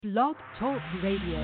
Blog Talk Radio.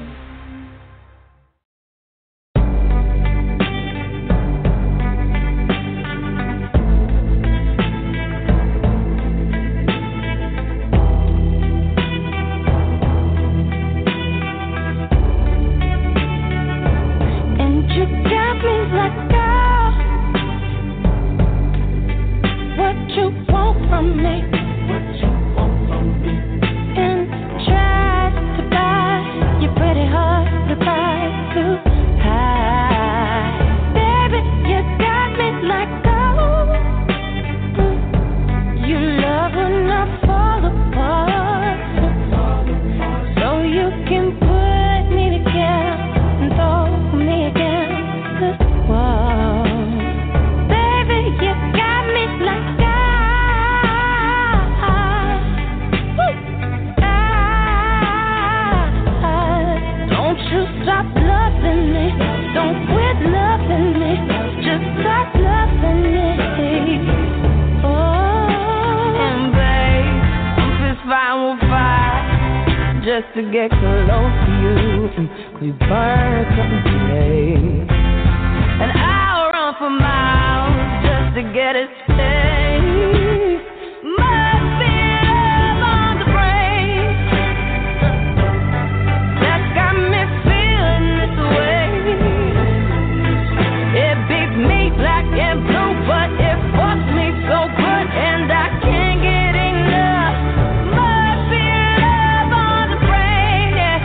Just to get close to you, we burn something today. And I'll run for miles just to get a taste. Must be love on the brain that's got me feeling this way. It beats me black and blue, but it fucks me so good, and I can't get enough. Must be love on the brain, yeah.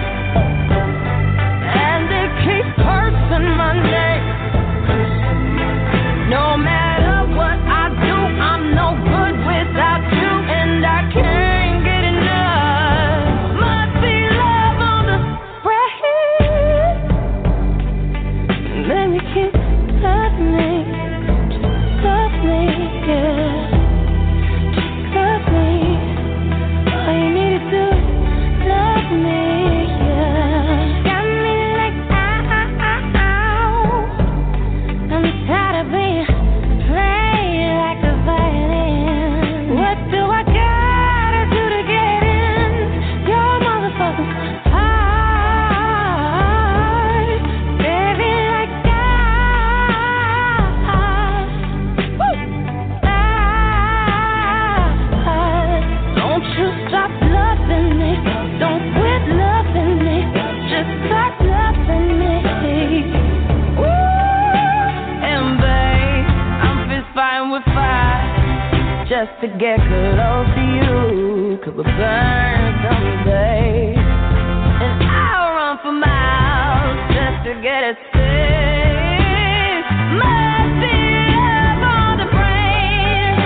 And it keeps cursing my name. No matter what I do, I'm no good without you, and I can't get enough. Must be love on the brain. Let me keep loving me, love me, yeah. Love me. All you need to do is love me, yeah. Got me like ow. I'm tired of being played like a violin. What do I gotta do to get in your motherfucking heart? Baby, like don't you stop loving me. Don't quit loving me. Just stop loving me. Ooh, and babe, I'm fist fighting with fire just to get close to you. 'Cause we'll burn someday. And I'll run for miles just to get a taste. Must be love on the brain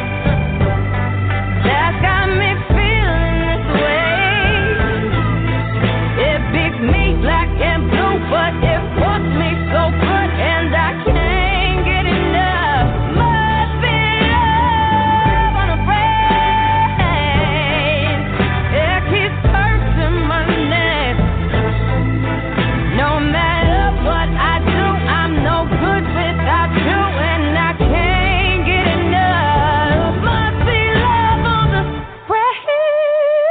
that's got me feeling this way. It beats me black and blue, but it fucks me so good, and I can't get enough. Must be love on the brain. It keeps cursing my name. No matter what I do, I'm no good without you, and I can't get enough. Must be love on the brain.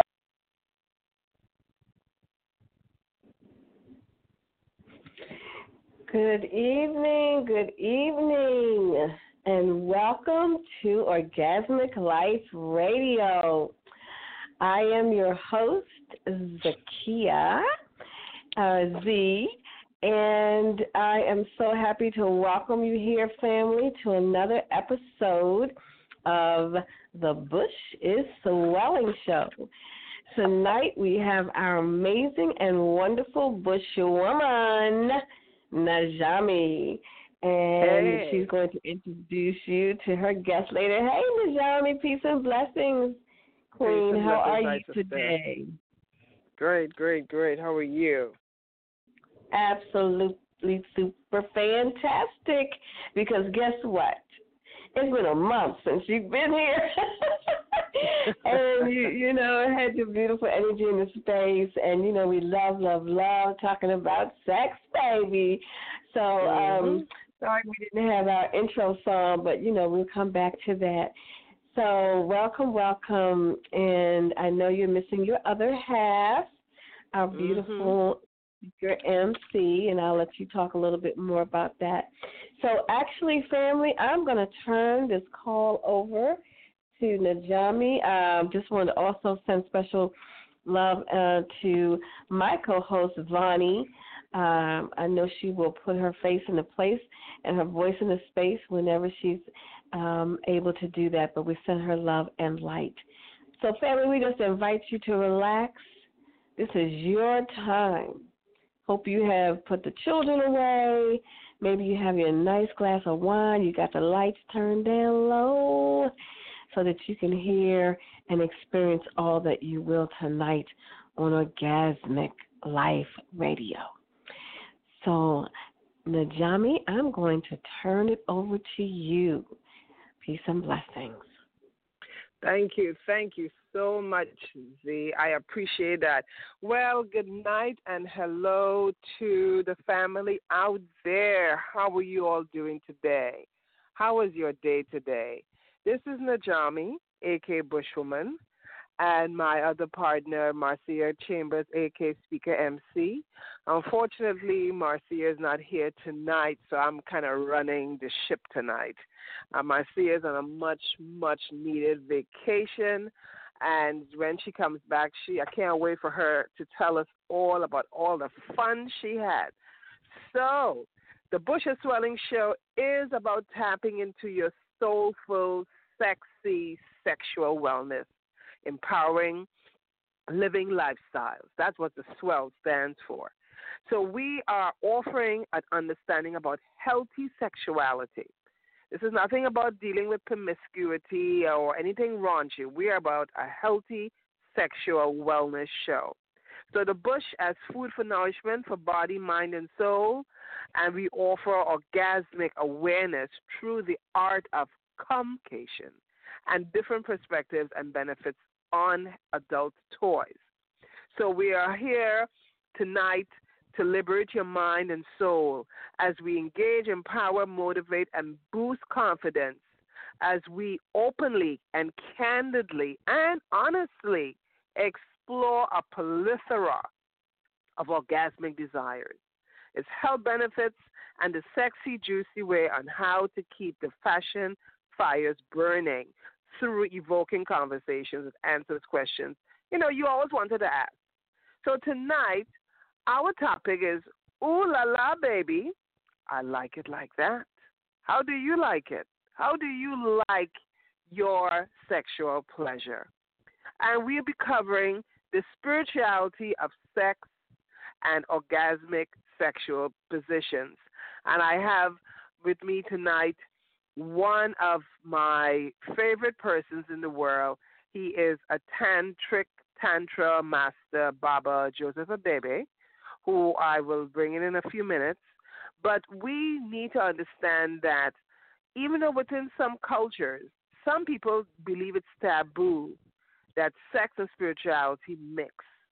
Good evening, and welcome to Orgasmic Life Radio. I am your host, Zakia Z, and I am so happy to welcome you here, family, to another episode of the Bush is Swelling Show. Tonight we have our amazing and wonderful Bush woman, Najami, and she's going to introduce you to her guest later. Hey, Najami, peace and blessings, Queen. How are you today? Great. How are you? Absolutely super fantastic, because guess what? It's been a month since you've been here. And you know, had your beautiful energy in the space, and you know, we love talking about sex, baby. So sorry we didn't have our intro song, but you know, we'll come back to that. So welcome, and I know you're missing your other half. our beautiful speaker MC, and I'll let you talk a little bit more about that. So actually, family, I'm going to turn this call over to Najami. Just wanted to also send special love to my co-host, Vonnie. I know she will put her face in the place and her voice in the space whenever she's able to do that, but we send her love and light. So, family, we just invite you to relax. This is your time. Hope you have put the children away. Maybe you have your nice glass of wine. You got the lights turned down low so that you can hear and experience all that you will tonight on Orgasmic Life Radio. So, Najami, I'm going to turn it over to you. Peace and blessings. Thank you so much, Z. I appreciate that. Well, good night and hello to the family out there. How are you all doing today? How was your day today? This is Najami, a.k.a. Bushwoman, and my other partner, Marcia Chambers, a.k.a. Speaker MC. Unfortunately, Marcia is not here tonight, so I'm kind of running the ship tonight. Marcia is on a much, much needed vacation, and when she comes back, I can't wait for her to tell us all about all the fun she had. So, the Bush of Swelling show is about tapping into your soulful, sexy, sexual wellness, empowering living lifestyles. That's what the SWELL stands for. So we are offering an understanding about healthy sexuality. This is nothing about dealing with promiscuity or anything raunchy. We are about a healthy sexual wellness show. So the Bush as food for nourishment for body, mind, and soul, and we offer orgasmic awareness through the art of communication and different perspectives and benefits on adult toys. So we are here tonight to liberate your mind and soul as we engage, empower, motivate, and boost confidence as we openly and candidly and honestly explore a plethora of orgasmic desires, its health benefits, and the sexy, juicy way on how to keep the fashion fires burning through evoking conversations that answers questions you always wanted to ask. So tonight, our topic is, ooh la la, baby, I like it like that. How do you like it? How do you like your sexual pleasure? And we'll be covering the spirituality of sex and orgasmic sexual positions. And I have with me tonight one of my favorite persons in the world. He is a tantra master, Baba Joseph Abebe, who I will bring in a few minutes. But we need to understand that even though within some cultures, some people believe it's taboo that sex and spirituality mix.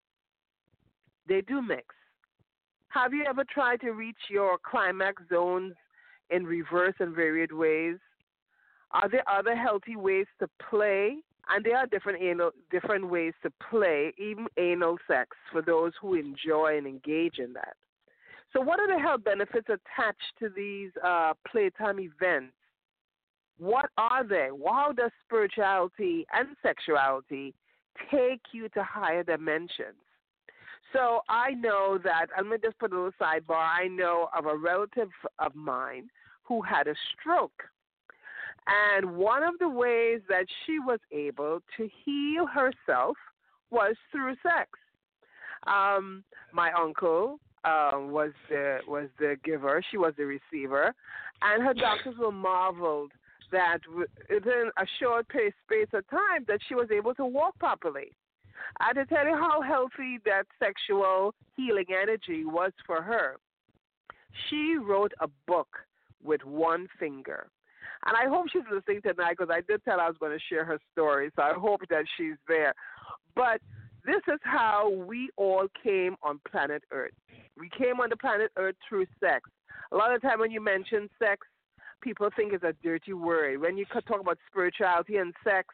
They do mix. Have you ever tried to reach your climax zones in reverse and varied ways? Are there other healthy ways to play? And there are different ways to play, even anal sex, for those who enjoy and engage in that. So what are the health benefits attached to these playtime events? What are they? How does spirituality and sexuality take you to higher dimensions? So I know that, I'm going to just put a little sidebar, I know of a relative of mine who had a stroke. And one of the ways that she was able to heal herself was through sex. My uncle was the giver, she was the receiver, and her doctors were marveled that within a short space of time that she was able to walk properly. I to tell you how healthy that sexual healing energy was for her. She wrote a book with one finger. And I hope she's listening tonight because I did tell her I was going to share her story, so I hope that she's there. But this is how we all came on planet Earth. We came on the planet Earth through sex. A lot of the time when you mention sex, people think it's a dirty word. When you talk about spirituality and sex,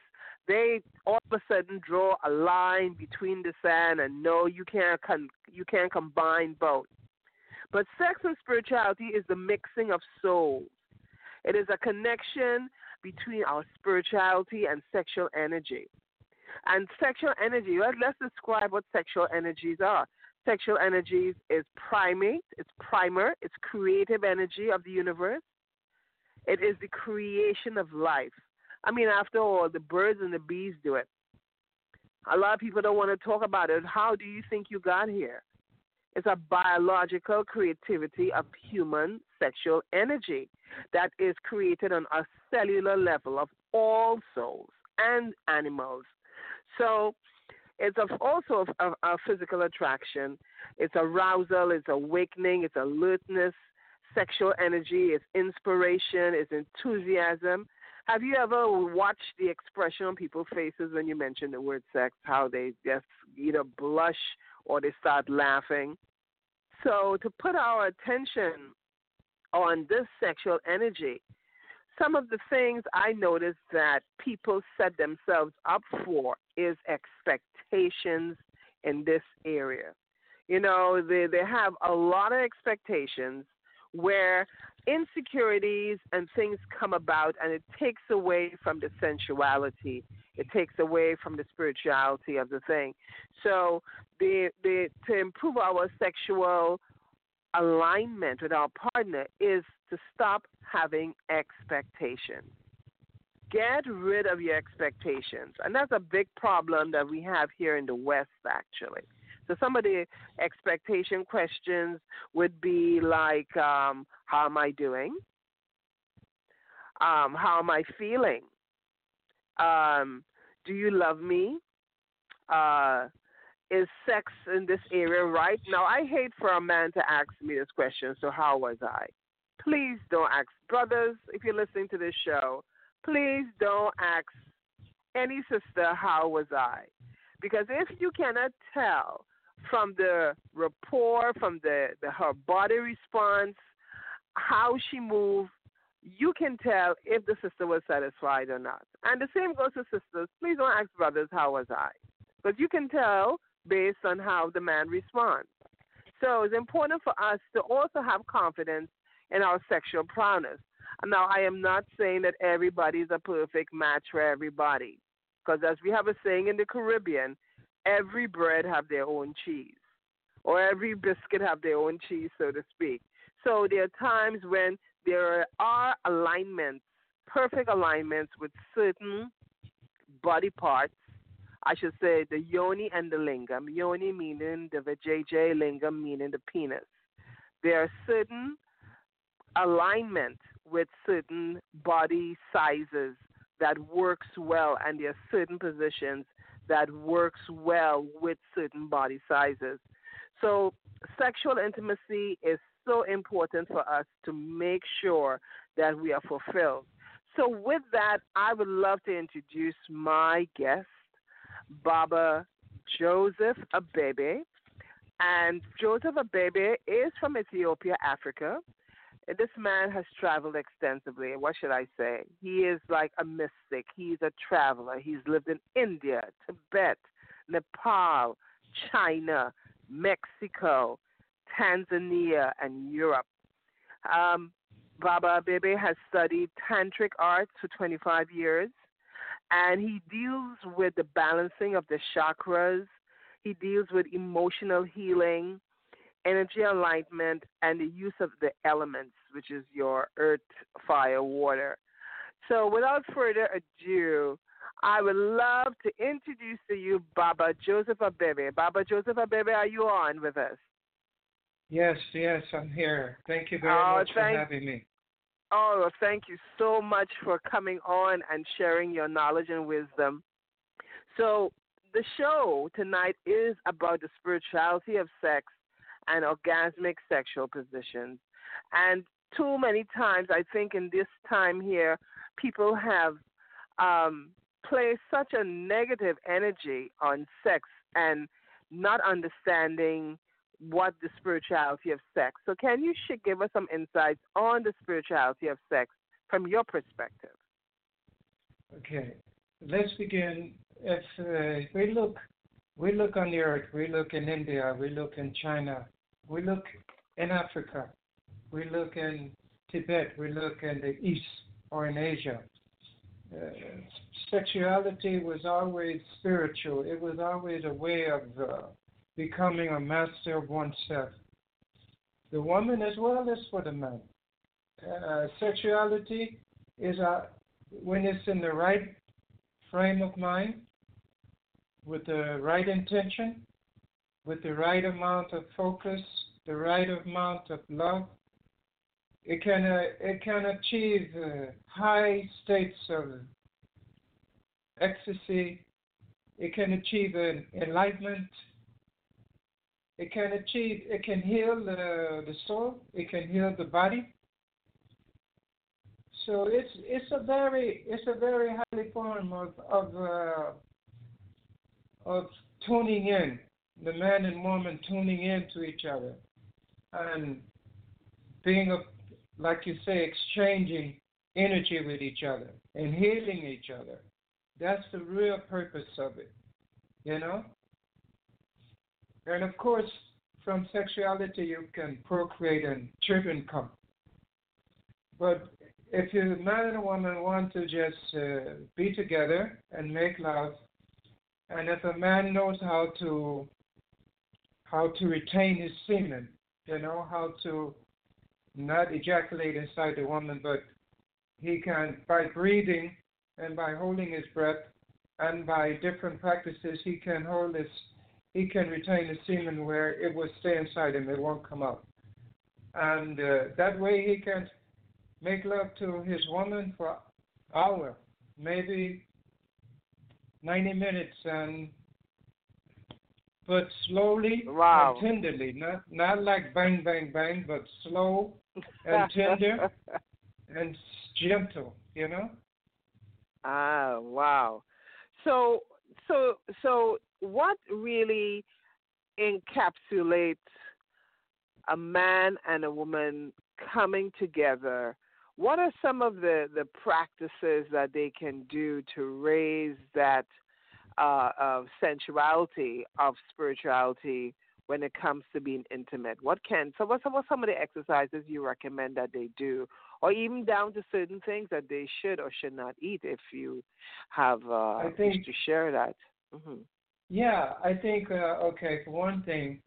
they all of a sudden draw a line between the sand and no, you can't combine both. But sex and spirituality is the mixing of souls. It is a connection between our spirituality and sexual energy. And sexual energy, let's describe what sexual energies are. Sexual energies is primate, it's primer, it's creative energy of the universe. It is the creation of life. I mean, after all, the birds and the bees do it. A lot of people don't want to talk about it. How do you think you got here? It's a biological creativity of human sexual energy that is created on a cellular level of all souls and animals. So it's also a physical attraction. It's arousal, it's awakening, it's alertness. Sexual energy is inspiration, it's enthusiasm. Have you ever watched the expression on people's faces when you mention the word sex, how they just either blush or they start laughing? So to put our attention on this sexual energy, some of the things I noticed that people set themselves up for is expectations in this area. You know, they have a lot of expectations where insecurities and things come about, and it takes away from the sensuality. It takes away from the spirituality of the thing. So to improve our sexual alignment with our partner is to stop having expectations. Get rid of your expectations. And that's a big problem that we have here in the West, actually. So some of the expectation questions would be like, how am I doing? How am I feeling? Do you love me? Is sex in this area right? Now, I hate for a man to ask me this question, so how was I? Please don't ask. Brothers, if you're listening to this show, please don't ask any sister, how was I? Because if you cannot tell from the rapport, from her body response, how she moved, you can tell if the sister was satisfied or not. And the same goes to sisters. Please don't ask brothers, how was I? But you can tell based on how the man responds. So it's important for us to also have confidence in our sexual prowess. Now, I am not saying that everybody is a perfect match for everybody, because as we have a saying in the Caribbean, every bread have their own cheese, or every biscuit have their own cheese, so to speak. So there are times when there are alignments, perfect alignments with certain body parts. I should say the yoni and the lingam. Yoni meaning the vajayjay, lingam meaning the penis. There are certain alignment with certain body sizes that works well, and there are certain positions that works well with certain body sizes. So sexual intimacy is so important for us to make sure that we are fulfilled. So with that, I would love to introduce my guest, Baba Joseph Abebe. And Joseph Abebe is from Ethiopia, Africa. This man has traveled extensively. What should I say? He is like a mystic. He's a traveler. He's lived in India, Tibet, Nepal, China, Mexico, Tanzania, and Europe. Baba Abebe has studied tantric arts for 25 years, and he deals with the balancing of the chakras. He deals with emotional healing, energy alignment, and the use of the elements, which is your earth, fire, water. So without further ado, I would love to introduce to you Baba Joseph Abebe. Baba Joseph Abebe, are you on with us? Yes, I'm here. Thank you very much for having me. Oh, thank you so much for coming on and sharing your knowledge and wisdom. So the show tonight is about the spirituality of sex and orgasmic sexual positions. And too many times, I think in this time here, people have placed such a negative energy on sex and not understanding what the spirituality of sex. So can you give us some insights on the spirituality of sex from your perspective? Okay. let's begin. If we look on the earth, we look in India, we look in China, we look in Africa, we look in Tibet, we look in the East or in Asia. Sexuality was always spiritual. It was always a way of becoming a master of oneself. The woman as well as for the man. Sexuality is when it's in the right frame of mind, with the right intention, with the right amount of focus, the right amount of love, it can achieve high states of ecstasy. It can achieve enlightenment. It can heal the soul. It can heal the body. So it's a very highly form of tuning in, the man and woman tuning in to each other, and being like you say, exchanging energy with each other and healing each other. That's the real purpose of it, you know. And of course, from sexuality you can procreate and children come. But if a man and a woman want to just be together and make love, and if a man knows how to retain his semen, you know, how to not ejaculate inside the woman, but he can, by breathing and by holding his breath and by different practices, he can retain the semen where it will stay inside him, it won't come out. And that way he can make love to his woman for an hour, maybe 90 minutes, but slowly and tenderly, not like bang, bang, bang, but slow and tender and gentle, you know? Ah, wow. So what really encapsulates a man and a woman coming together? What are some of the practices that they can do to raise that of sensuality, of spirituality when it comes to being intimate? What's some of the exercises you recommend that they do, or even down to certain things that they should or should not eat, if you have wish to share that? Mm-hmm. Yeah, I think okay. For one thing,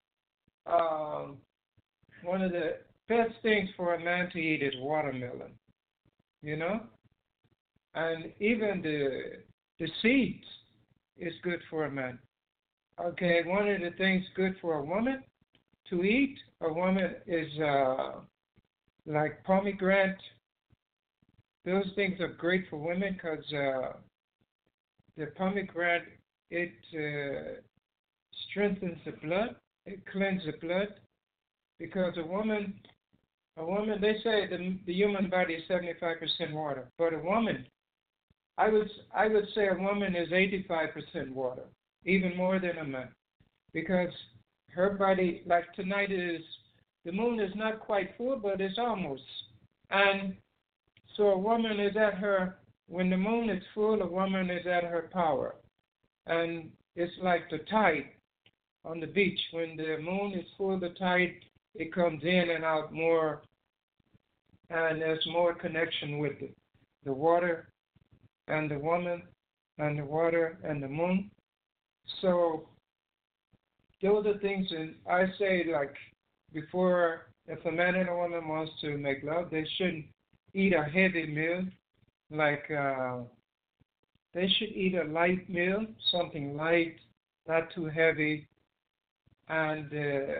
one of the best things for a man to eat is watermelon. You know, and even the seeds is good for a man. Okay, one of the things good for a woman to eat, is like pomegranate. Those things are great for women because the pomegranate, it strengthens the blood, it cleanses the blood, because a woman, they say the human body is 75% water, but a woman, I would say a woman is 85% water, even more than a man, because her body, like tonight the moon is not quite full, but it's almost. And so a woman is when the moon is full, a woman is at her power. And it's like the tide on the beach. When the moon is full, the tide, it comes in and out more, and there's more connection with the water and the woman and the water and the moon. So those are things, and I say, like, before, if a man and a woman wants to make love, they shouldn't eat a heavy meal. Like, they should eat a light meal, something light, not too heavy, and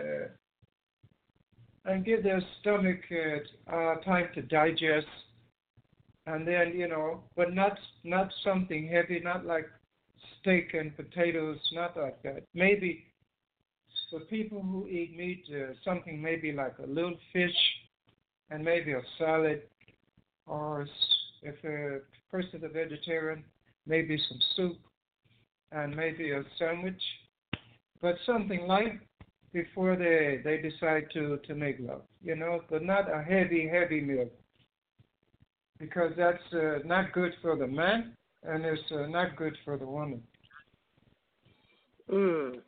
give their stomach time to digest. And then, but not something heavy, not like steak and potatoes, not like that. Maybe for people who eat meat, something maybe like a little fish and maybe a salad, or if a person is a vegetarian, maybe some soup and maybe a sandwich, but something light before they decide to make love, but not a heavy meal, because that's not good for the man and it's not good for the woman. Mm.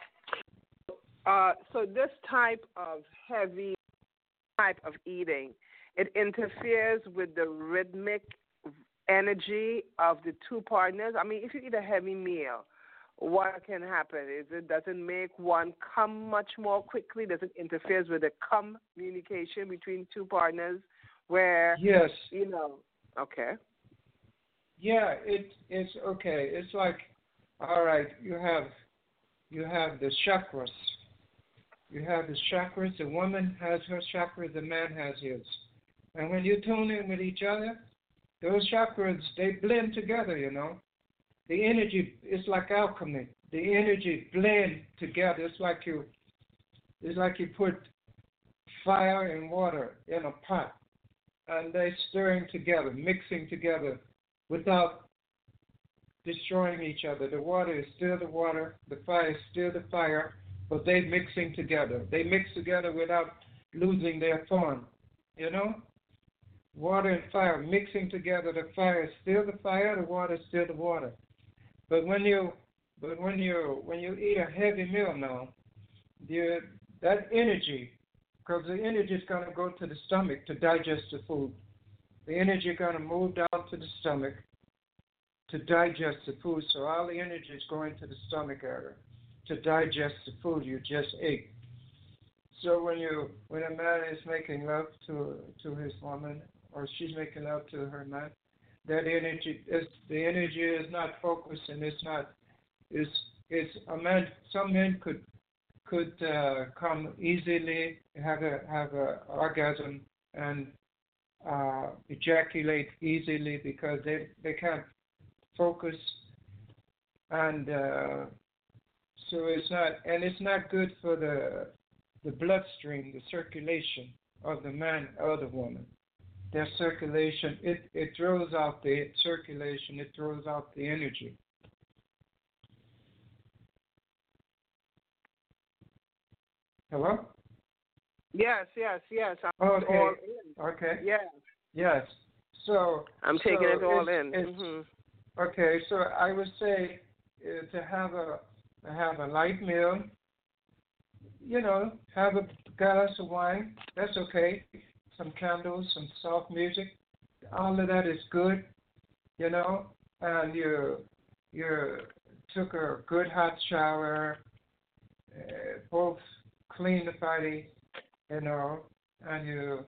So this type of heavy type of eating, it interferes with the rhythmic energy of the two partners. I mean, if you eat a heavy meal, what can happen? Does it make one come much more quickly? Does it interfere with the communication between two partners? Where yes, okay. Yeah, it's okay. It's like, all right, you have the chakras. You have the chakras. The woman has her chakras. The man has his. And when you tune in with each other, those chakras, they blend together. The energy is like alchemy. The energy blend together. It's like you put fire and water in a pot, and they stirring together, mixing together, without destroying each other. The water is still the water, the fire is still the fire, but they mixing together. They mix together without losing their form. Water and fire mixing together. The fire is still the fire, the water is still the water. But when you eat a heavy meal now, that energy, because the energy is going to go to the stomach to digest the food. The energy is going to move down to the stomach to digest the food. So all the energy is going to the stomach area to digest the food you just ate. So when a man is making love to his woman, or she's making love to her man, the energy is not focused, and it's a man. Some men could come easily, have a orgasm and ejaculate easily because they can't focus, and so it's not good for the bloodstream, the circulation of the man or the woman. Their circulation, it throws out the circulation, it throws out the energy. Hello? Yes. I'm okay. all in. Okay. Yes. So I'm taking it all in. Okay, so I would say to have a light meal. Have a glass of wine. That's okay. Some candles, some soft music. All of that is good. And you took a good hot shower. Both clean the body, and you're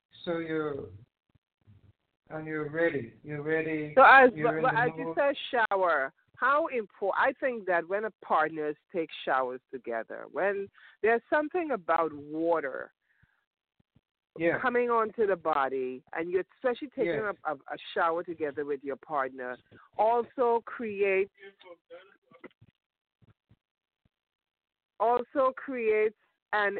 ready. You're ready. So as you said, shower. How important? I think that when a partners take showers together, when there's something about water coming onto the body, and you especially taking a shower together with your partner, also creates an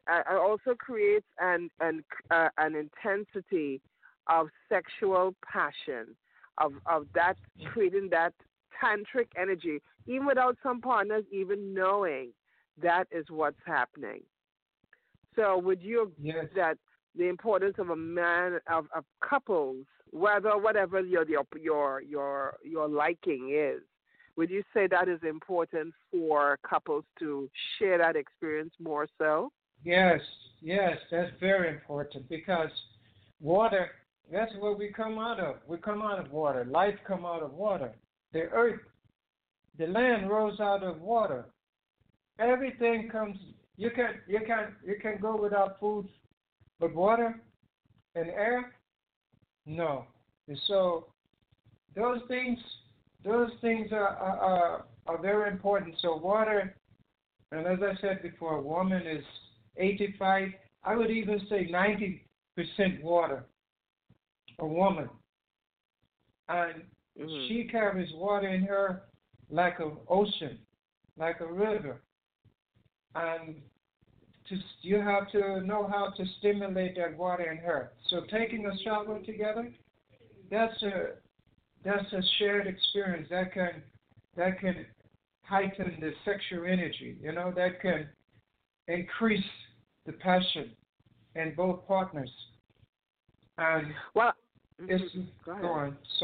intensity of sexual passion, of that, creating that tantric energy, even without some partners even knowing that is what's happening. So would you agree that the importance of a man, of couples, whatever your liking is, would you say that is important for couples to share that experience more so? Yes, that's very important, because water, that's what we come out of. We come out of water. Life come out of water. The earth, the land rose out of water. Everything comes. You can go without food, but water and air, no. And so those things are very important. So water, and as I said before, a woman is 85. I would even say 90% water. A woman, and she carries water in her like an ocean, like a river, and you have to know how to stimulate that water in her. So taking a shower together, that's a shared experience that can heighten the sexual energy. That can increase the passion in both partners. And well, go on. Sorry.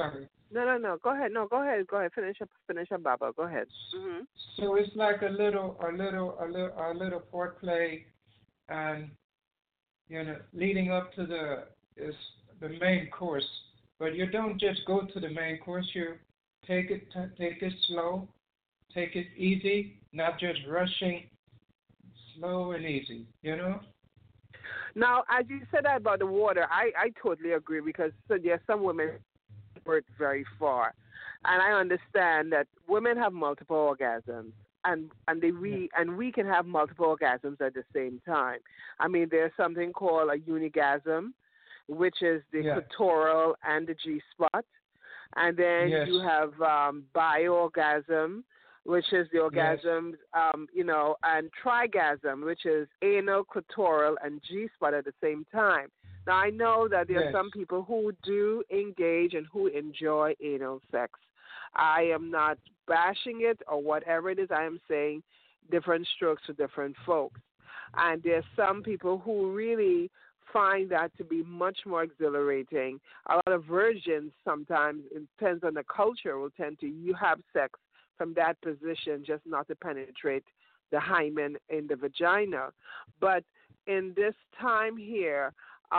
No. Go ahead. No, go ahead. Go ahead. Finish up, Baba. Go ahead. Mhm. So it's like a little foreplay, and leading up to the main course. But you don't just go to the main course. You take it slow, take it easy, not just rushing. Slow and easy. Now, as you said that about the water, I totally agree because there's some women work very far, and I understand that women have multiple orgasms, and we can have multiple orgasms at the same time. I mean, there's something called a unigasm, which is the Yeah. clitoral and the G spot, and then Yes. you have bioorgasm, which is the Yes. orgasms, and trigasm, which is anal, clitoral, and G spot at the same time. Now, I know that there are Yes. some people who do engage and who enjoy anal sex. I am not bashing it or whatever it is. I am saying different strokes for different folks. And there's some people who really find that to be much more exhilarating. A lot of virgins sometimes, it depends on the culture, will tend to you have sex from that position just not to penetrate the hymen in the vagina. But in this time here,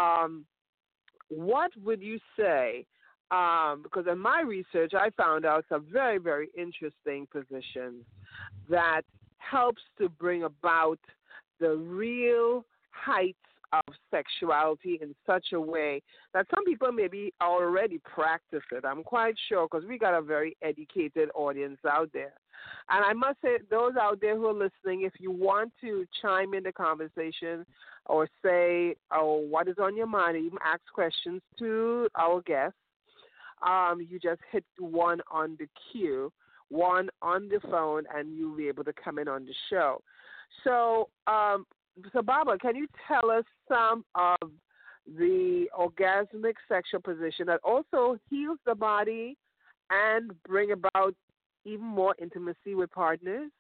what would you say? Because in my research, I found out some very, very interesting positions that helps to bring about the real heights of sexuality in such a way that some people maybe already practice it. I'm quite sure because we got a very educated audience out there. And I must say, those out there who are listening, if you want to chime in the conversation or say, what is on your mind, even ask questions to our guests, you just hit one on the queue, one on the phone, and you'll be able to come in on the show. So, Baba, can you tell us some of the orgasmic sexual position that also heals the body and bring about even more intimacy with partners?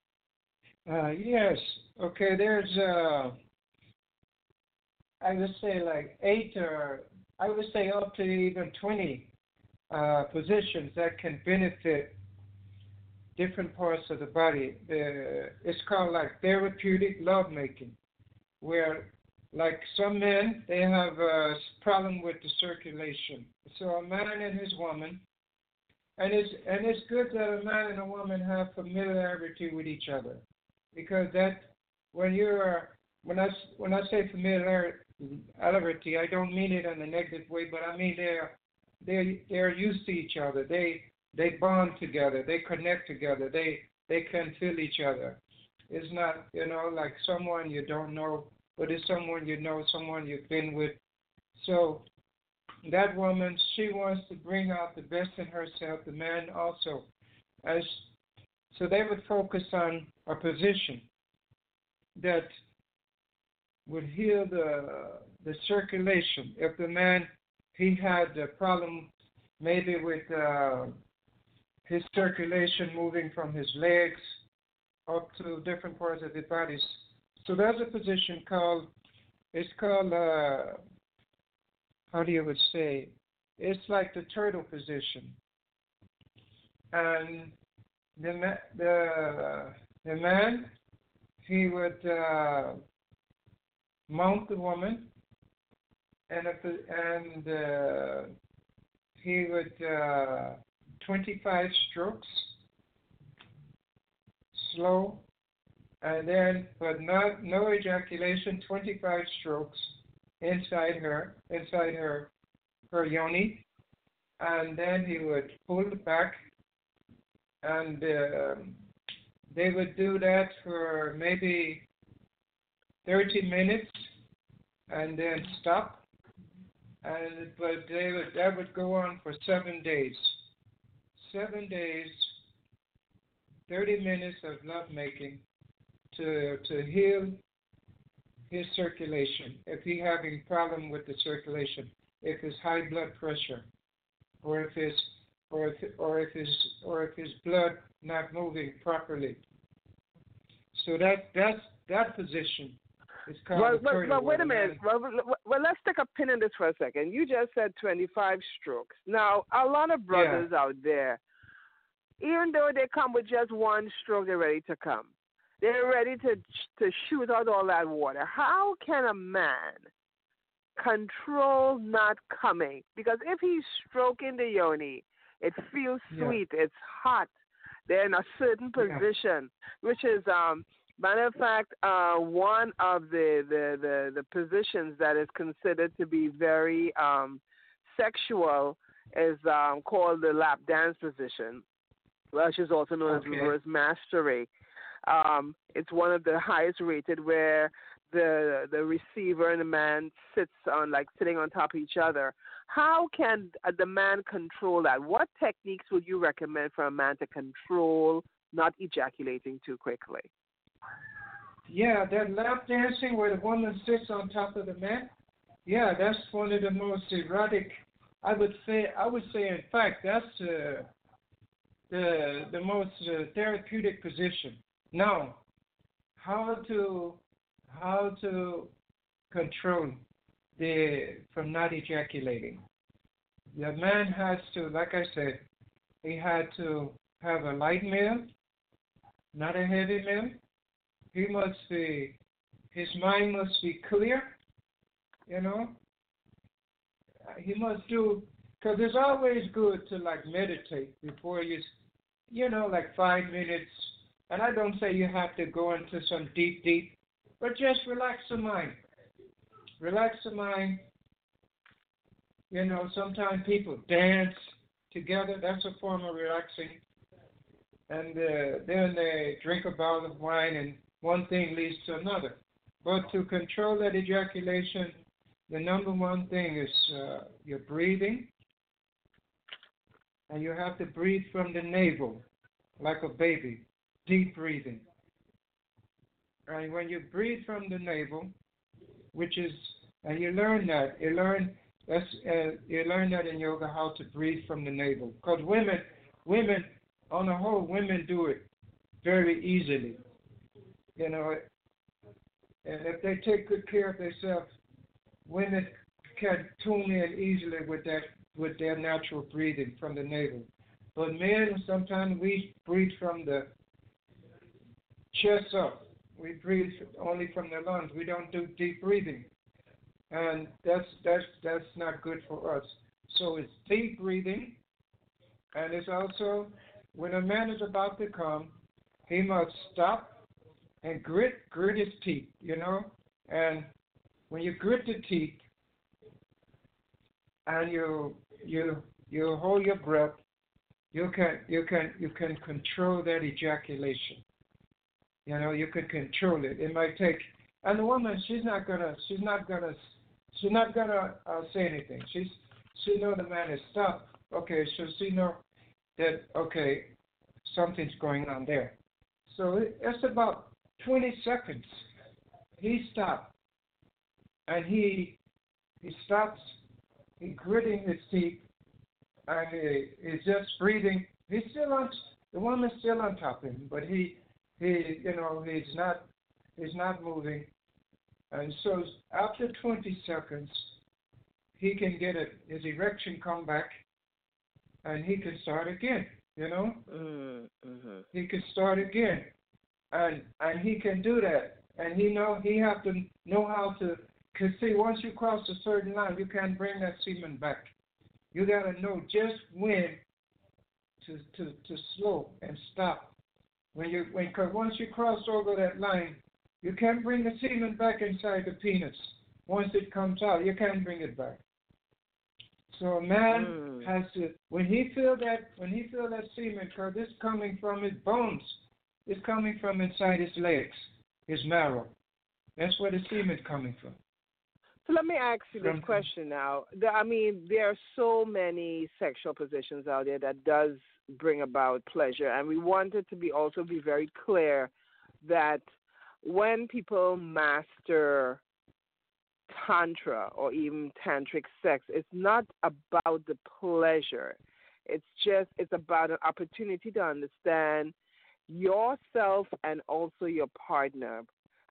Yes. Okay. There's I would say like 8 or I would say up to even 20 positions that can benefit different parts of the body. It's called like therapeutic lovemaking, where like some men, they have a problem with the circulation. So a man and his woman, and it's good that a man and a woman have familiarity with each other, because that when I say familiarity, I don't mean it in a negative way, but I mean they're used to each other. They bond together. They connect together. They can feel each other. It's not, like someone you don't know, but it's someone you know, someone you've been with. So that woman, she wants to bring out the best in herself, the man also. So they would focus on a position that would heal the circulation. If the man, he had a problem maybe with his circulation moving from his legs up to different parts of the body. So there's a position called how do you would say? It's like the turtle position. And the man, he would mount the woman, and he would 25 strokes, slow, and then no ejaculation, 25 strokes inside her yoni, and then he would pull it back, and they would do that for maybe 30 minutes, and then stop. But that would go on for 7 days. 7 days, 30 minutes of lovemaking to heal his circulation. If he's having problem with the circulation, if it's high blood pressure, or if his blood not moving properly. So that position It's called the cradle. Wait a minute. Well, let's take a pin in this for a second. You just said 25 strokes. Now, a lot of brothers out there, even though they come with just one stroke, they're ready to come. They're ready to shoot out all that water. How can a man control not coming? Because if he's stroking the yoni, it feels sweet, it's hot. They're in a certain position, which is, matter of fact, one of the positions that is considered to be very sexual is called the lap dance position, which is also known as reverse mastery. It's one of the highest rated, where the receiver and the man sitting on top of each other. How can the man control that? What techniques would you recommend for a man to control not ejaculating too quickly? Yeah, that lap dancing where the woman sits on top of the man. Yeah, that's one of the most erotic. I would say, in fact, that's the most therapeutic position. Now, how to control from not ejaculating? The man has to, like I said, he had to have a light meal, not a heavy meal. His mind must be clear, you know. He must do, because it's always good to meditate before like 5 minutes. And I don't say you have to go into some deep, but just relax the mind. Relax the mind. Sometimes people dance together. That's a form of relaxing. And then they drink a bottle of wine, and one thing leads to another. But to control that ejaculation, the number one thing is your breathing. And you have to breathe from the navel like a baby, deep breathing. And when you breathe from the navel, and you learn that, you learn that in yoga, how to breathe from the navel. Because women, on the whole, women do it very easily. And if they take good care of themselves, women can tune in easily with their natural breathing from the navel. But men, sometimes we breathe from the chest up. We breathe only from the lungs. We don't do deep breathing. And that's not good for us. So it's deep breathing. And it's also, when a man is about to come, he must stop and grit his teeth, And when you grit the teeth and you hold your breath, you can control that ejaculation. You can control it. It might take, and the woman, she's not gonna say anything. She know the man is stopped. Okay, so she know that something's going on there. So it's about 20 seconds. He stopped, and he stops. He gritting his teeth, and he's just breathing. The woman's still on top of him, but he's not moving. And so after 20 seconds, he can get his erection come back, and he can start again. He can start again, and he can do that. And he have to know how to. Because see, once you cross a certain line, you can't bring that semen back. You gotta know just when to slow and stop. Because once you cross over that line, you can't bring the semen back inside the penis. Once it comes out, you can't bring it back. So a man has to, when he feel that semen, because it's coming from his bones, it's coming from inside his legs, his marrow. That's where the semen's coming from. So let me ask you this question now. There are so many sexual positions out there that does bring about pleasure, and we wanted to also be very clear that when people master tantra or even tantric sex, it's not about the pleasure. It's about an opportunity to understand yourself and also your partner,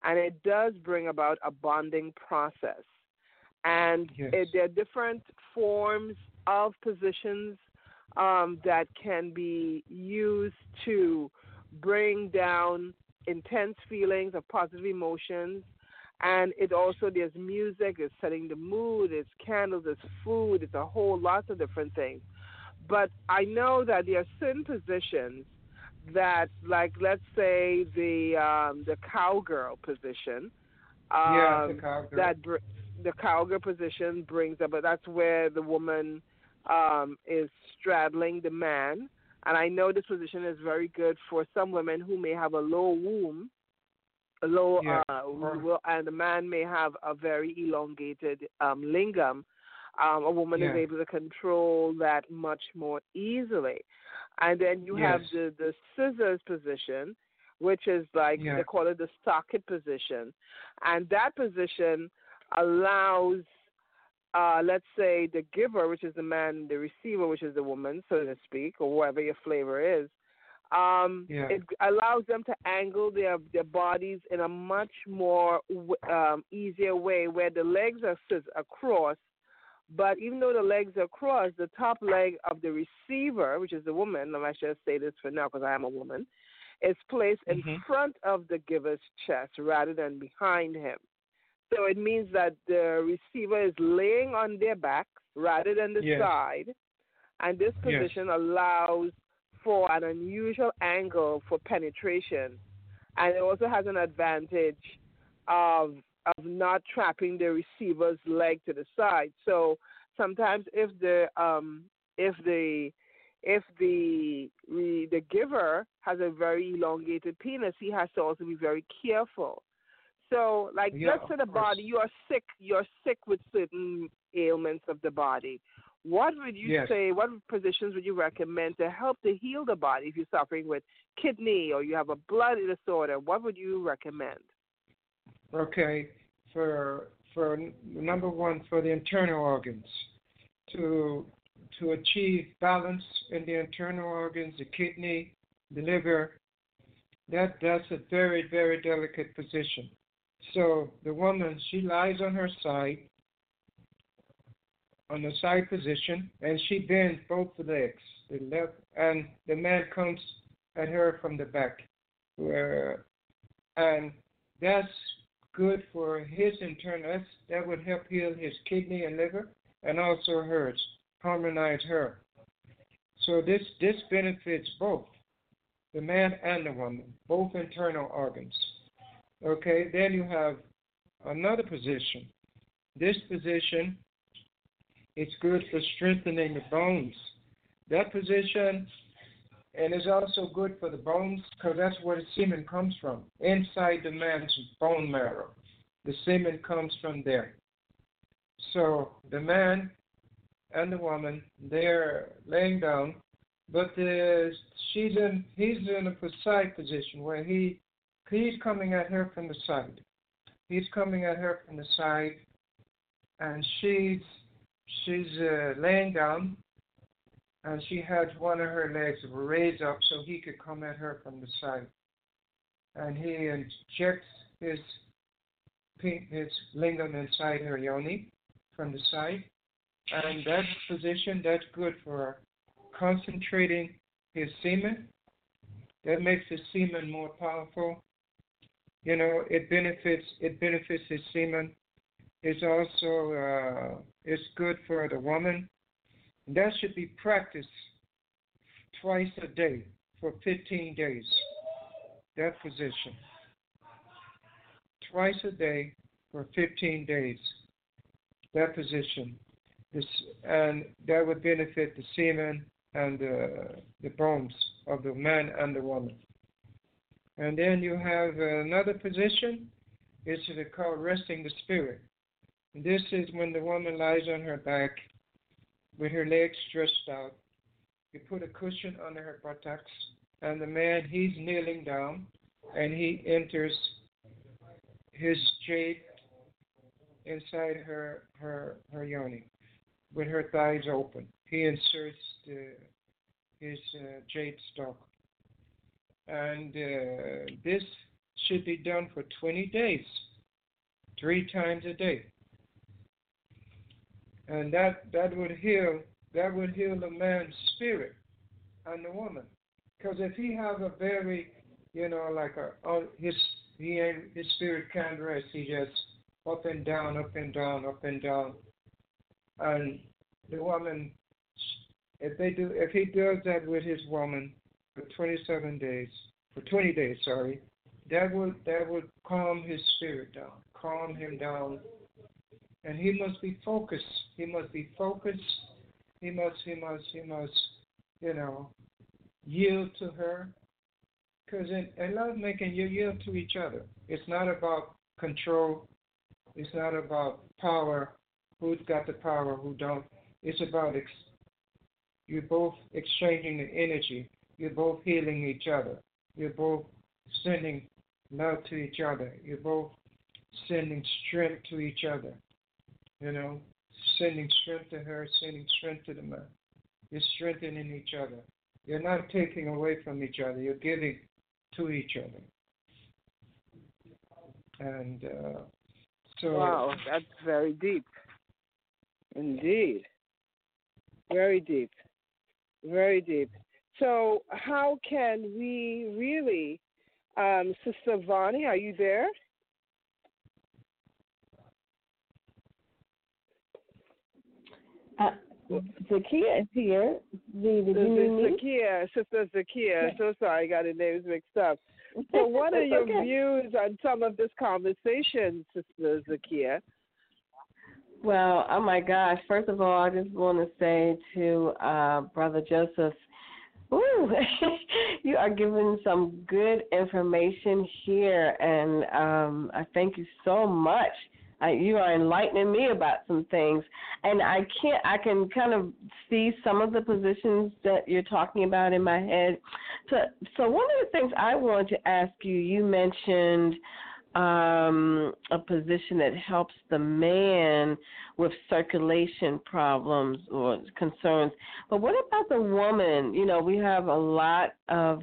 and it does bring about a bonding process. And there are different forms of positions that can be used to bring down intense feelings of positive emotions. And it also, there's music, it's setting the mood, it's candles, it's food, it's a whole lot of different things. But I know that there are certain positions that, like, let's say the cowgirl position. The cowgirl. The cowgirl position brings up, but that's where the woman is straddling the man. And I know this position is very good for some women who may have a low womb, and the man may have a very elongated lingam. A woman is able to control that much more easily. And then you have the scissors position, which is like they call it the socket position. And that position allows, let's say, the giver, which is the man, the receiver, which is the woman, so to speak, or whatever your flavor is, it allows them to angle their bodies in a much more easier way, where the legs are crossed. But even though the legs are crossed, the top leg of the receiver, which is the woman, and I should say this for now because I am a woman, is placed in front of the giver's chest rather than behind him. So it means that the receiver is laying on their back rather than the side, and this position allows for an unusual angle for penetration, and it also has an advantage of not trapping the receiver's leg to the side. So sometimes if the giver has a very elongated penis, he has to also be very careful. So, like, just to the body, you're sick with certain ailments of the body. What would you say, what positions would you recommend to help to heal the body if you're suffering with kidney or you have a blood disorder? What would you recommend? Okay, for number one, for the internal organs, to achieve balance in the internal organs, the kidney, the liver, that's a very, very delicate position. So the woman, she lies on her side, on the side position, and she bends both legs, the left, and the man comes at her from the back, and that's good for his internal. That would help heal his kidney and liver, and also hers, harmonize her. So this benefits both the man and the woman, both internal organs. Okay, then you have another position. This position is good for strengthening the bones. That position, and is also good for the bones because that's where the semen comes from, inside the man's bone marrow. The semen comes from there. So the man and the woman, they're laying down, but he's in a side position where he's coming at her from the side. He's coming at her from the side, and she's laying down, and she has one of her legs raised up so he could come at her from the side. And he injects his lingam inside her yoni from the side. And that position, that's good for concentrating his semen. That makes his semen more powerful. You know, it benefits his semen. It's also it's good for the woman. That should be practiced twice a day for 15 days. That position. Twice a day for 15 days. That position. And that would benefit the semen and the bones of the man and the woman. And then you have another position. It's called resting the spirit. And this is when the woman lies on her back with her legs stretched out. You put a cushion under her buttocks, and the man, he's kneeling down, and he enters his jade inside her yoni with her thighs open. He inserts his jade stalk. And this should be done for 20 days, 3 times a day. And that would heal the man's spirit and the woman. Because if he have a very, his spirit can't rest. He just up and down, up and down, up and down. And the woman, if he does that with his woman for 20 days, that would calm his spirit down, calm him down. And he must be focused. He must, yield to her. Because in love making, you yield to each other. It's not about control. It's not about power. Who's got the power, who don't. It's about you're both exchanging the energy. You're both healing each other. You're both sending love to each other. You're both sending strength to each other. Sending strength to her, sending strength to the man. You're strengthening each other. You're not taking away from each other. You're giving to each other. And so. Wow, that's very deep. Indeed. Very deep. Very deep. So how can we really, Sister Vani, are you there? Zakia is here. Did you need me? Zakia, Sister Zakia. So sorry, I got the names mixed up. So what are your views on some of this conversation, Sister Zakia? Well, oh my gosh. First of all, I just want to say to Brother Joseph, ooh, you are giving some good information here, and I thank you so much. You are enlightening me about some things, and I can kind of see some of the positions that you're talking about in my head. So one of the things I wanted to ask you, you mentioned a position that helps the man with circulation problems or concerns. But what about the woman? We have a lot of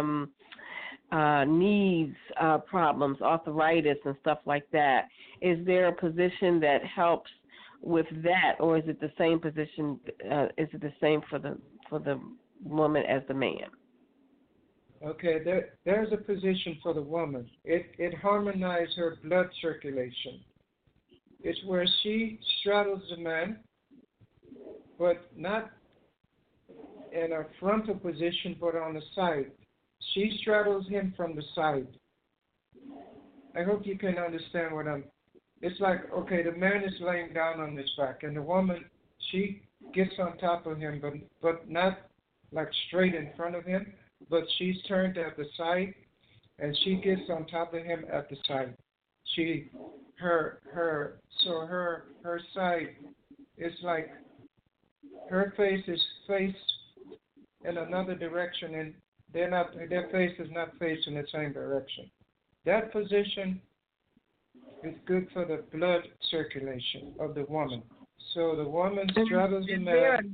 knees problems, arthritis and stuff like that. Is there a position that helps with that, or is it the same position? Is it the same for the woman as the man? Okay, there's a position for the woman. It harmonizes her blood circulation. It's where she straddles the man, but not in a frontal position, but on the side. She straddles him from the side. I hope you can understand it's like, okay, the man is laying down on his back, and the woman, she gets on top of him, but not like straight in front of him, but she's turned at the side, and she gets on top of him at the side. Her side is like, her face is faced in another direction, and their face is not facing the same direction. That position is good for the blood circulation of the woman. So the woman straddles the man.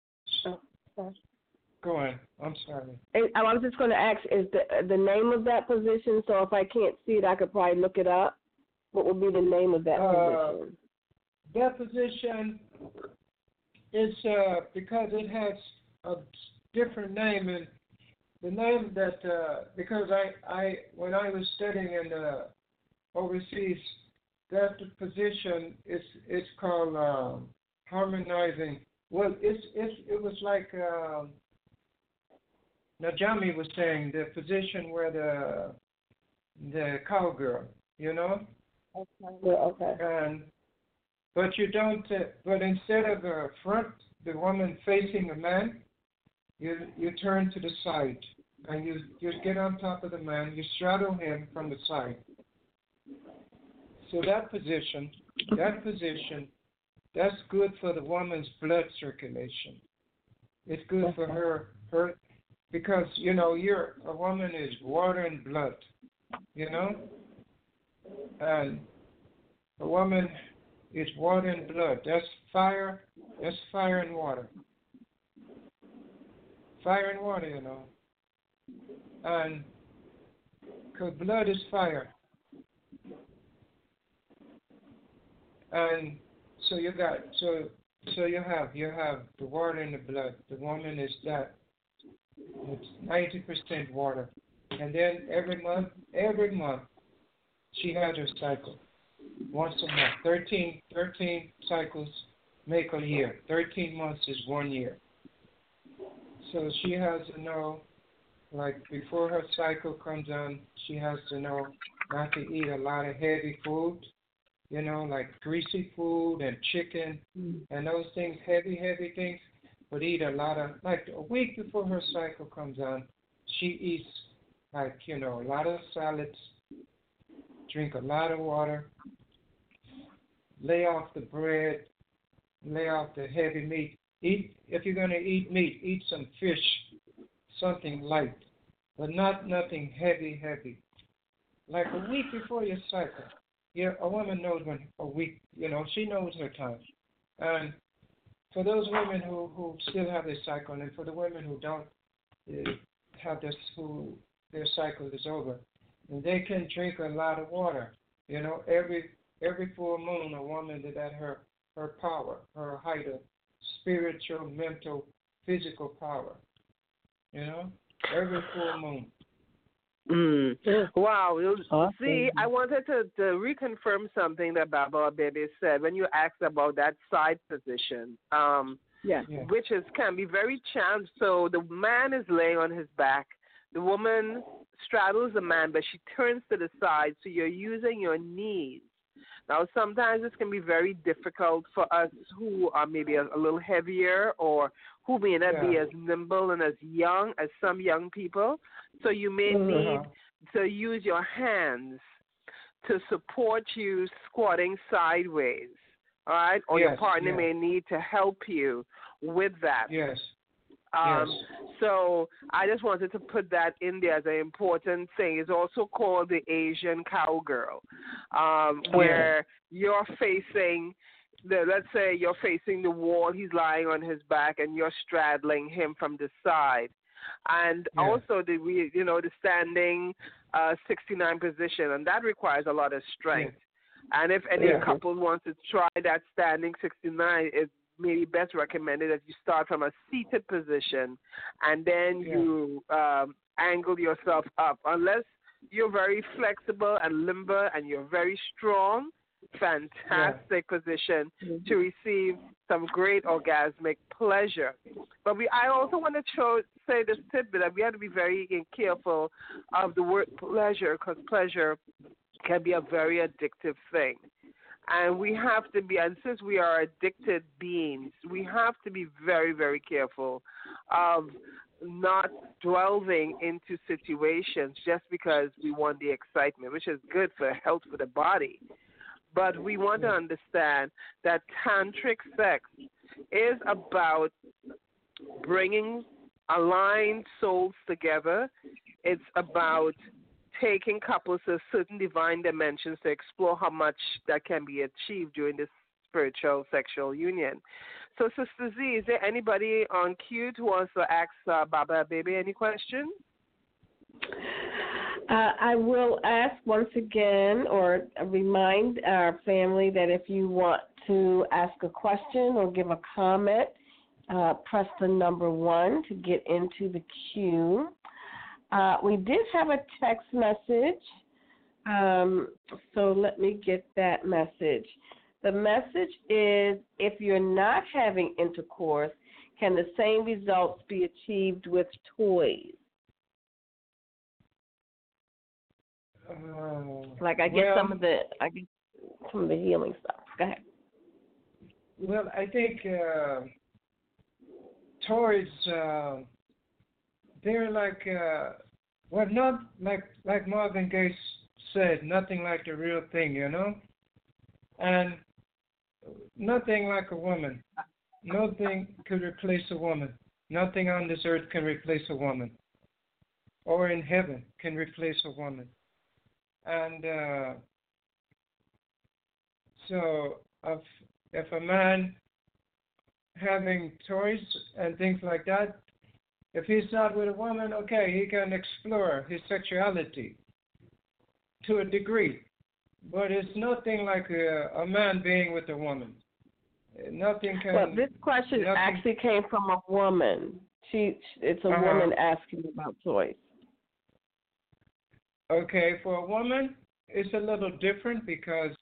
Go on. I'm sorry. I was just going to ask, is the name of that position? So if I can't see it, I could probably look it up. What would be the name of that position? That position is because it has a different name, and the name that because I when I was studying in overseas, that position it's called harmonizing. Well, it was like Najami was saying, the position where the cowgirl, Okay. But you don't. But instead of the woman facing the man, you turn to the side, and you get on top of the man. You straddle him from the side. So that position, that's good for the woman's blood circulation. It's good for her, because a woman is water and blood, and a woman is water and blood. That's fire. That's fire and water. Fire and water, and because blood is fire. And so you have the water in the blood. The woman is that. It's 90% water. And then every month, she has her cycle. Once a month. 13 cycles make a year. 13 months is 1 year. So she has to know, like before her cycle comes on, she has to know not to eat a lot of heavy food, like greasy food and chicken and those things, heavy things, but eat a lot of, like a week before her cycle comes on, she eats like, a lot of salads, drink a lot of water, lay off the bread, lay off the heavy meat. If you're going to eat meat, eat some fish, something light, but nothing heavy. Like a week before your cycle. Yeah, a woman knows when a week, she knows her time. And for those women who still have their cycle, and for the women who don't have this, who their cycle is over, and they can drink a lot of water. Every full moon, a woman is at her power, her height of spiritual, mental, physical power. Every full moon. Wow. Awesome. See, I wanted to reconfirm something that Baba Baby said when you asked about that side position, which can be very challenging. So the man is laying on his back. The woman straddles the man, but she turns to the side, so you're using your knees. Now, sometimes this can be very difficult for us who are maybe a little heavier or who may not be as nimble and as young as some young people. So you may need to use your hands to support you squatting sideways, all right? Or your partner may need to help you with that. Yes. So I just wanted to put that in there as an important thing. It's also called the Asian cowgirl, where you're facing let's say you're facing the wall, he's lying on his back, and you're straddling him from the side. And also the standing 69 position, and that requires a lot of strength. And if any couple wants to try that standing 69, it's maybe best recommended that you start from a seated position and then you angle yourself up. Unless you're very flexible and limber and you're very strong, fantastic position to receive some great orgasmic pleasure. But I also want to say this tidbit that we have to be very careful of the word pleasure, because pleasure can be a very addictive thing. And we have to be, and since we are addicted beings, we have to be very, very careful of not dwelling into situations just because we want the excitement, which is good for health for the body. But we want to understand that tantric sex is about bringing aligned souls together. It's about taking couples to certain divine dimensions to explore how much that can be achieved during this spiritual sexual union. So, Sister Z, is there anybody on cue who wants to ask Baba Baby any questions? I will ask once again, or remind our family that if you want to ask a question or give a comment, press the number 1 to get into the queue. We did have a text message, so let me get that message. The message is, if you're not having intercourse, can the same results be achieved with toys? I get some of the healing stuff. Go ahead. Well, I think toys, they're like, not like Marvin Gaye said, nothing like the real thing, and nothing like a woman. Nothing could replace a woman. Nothing on this earth can replace a woman, or in heaven can replace a woman. And so if a man having toys and things like that, if he's not with a woman, okay, he can explore his sexuality. to a degree, but it's nothing like a man being with a woman. Nothing can. Well, this question actually came from a woman. It's a woman asking about choice. Okay, for a woman, it's a little different because,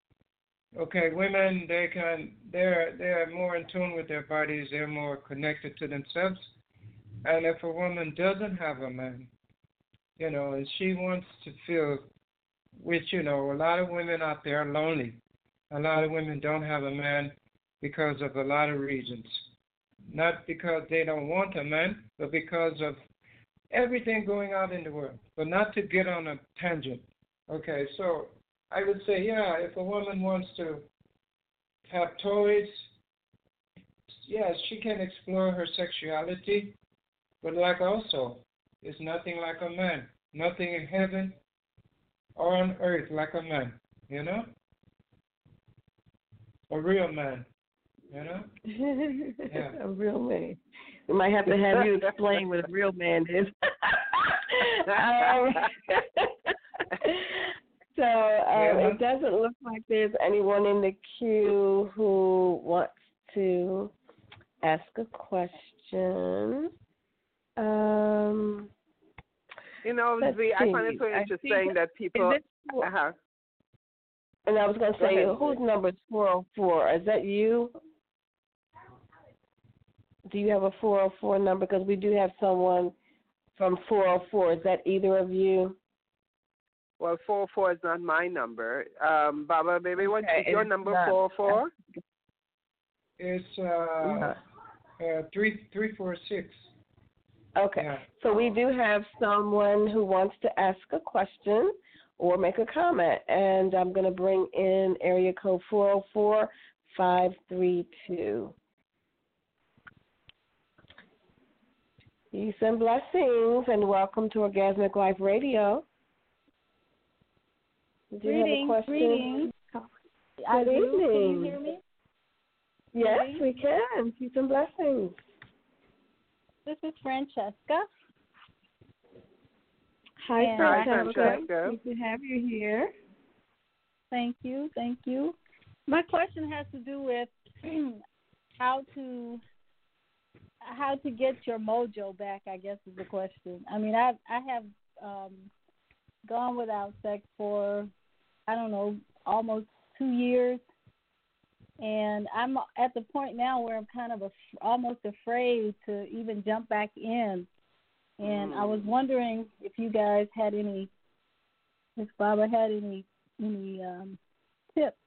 women they're more in tune with their bodies. They're more connected to themselves. And if a woman doesn't have a man, and she wants to feel, which a lot of women out there are lonely. A lot of women don't have a man because of a lot of reasons. Not because they don't want a man, but because of everything going on in the world. But not to get on a tangent. Okay, so I would say, if a woman wants to have toys, yes, she can explore her sexuality, but like also, it's nothing like a man. Nothing in heaven or on earth like a man, A real man, Yeah. A real man. We might have to have you explain what a real man is. It doesn't look like there's anyone in the queue who wants to ask a question. I find it so interesting that people. And I was going to say, whose number is 404? Is that you? Do you have a 404 number? Because we do have someone from 404. Is that either of you? Well, 404 is not my number. Baba, baby, what's your number, 404? It's 346. Okay. Yeah. So we do have someone who wants to ask a question or make a comment, and I'm going to bring in area code 404-532. Peace and blessings, and welcome to Orgasmic Life Radio. Do you have a question? Greetings. Good evening. Can you hear me? Yes, we can. Peace and blessings. This is Francesca. Hi, Francesca. Good to have you here. Thank you. My question has to do with how to get your mojo back, I guess is the question. I mean, I have gone without sex for, almost 2 years. And I'm at the point now where I'm kind of almost afraid to even jump back in. And I was wondering if you guys had if Baba had any tips.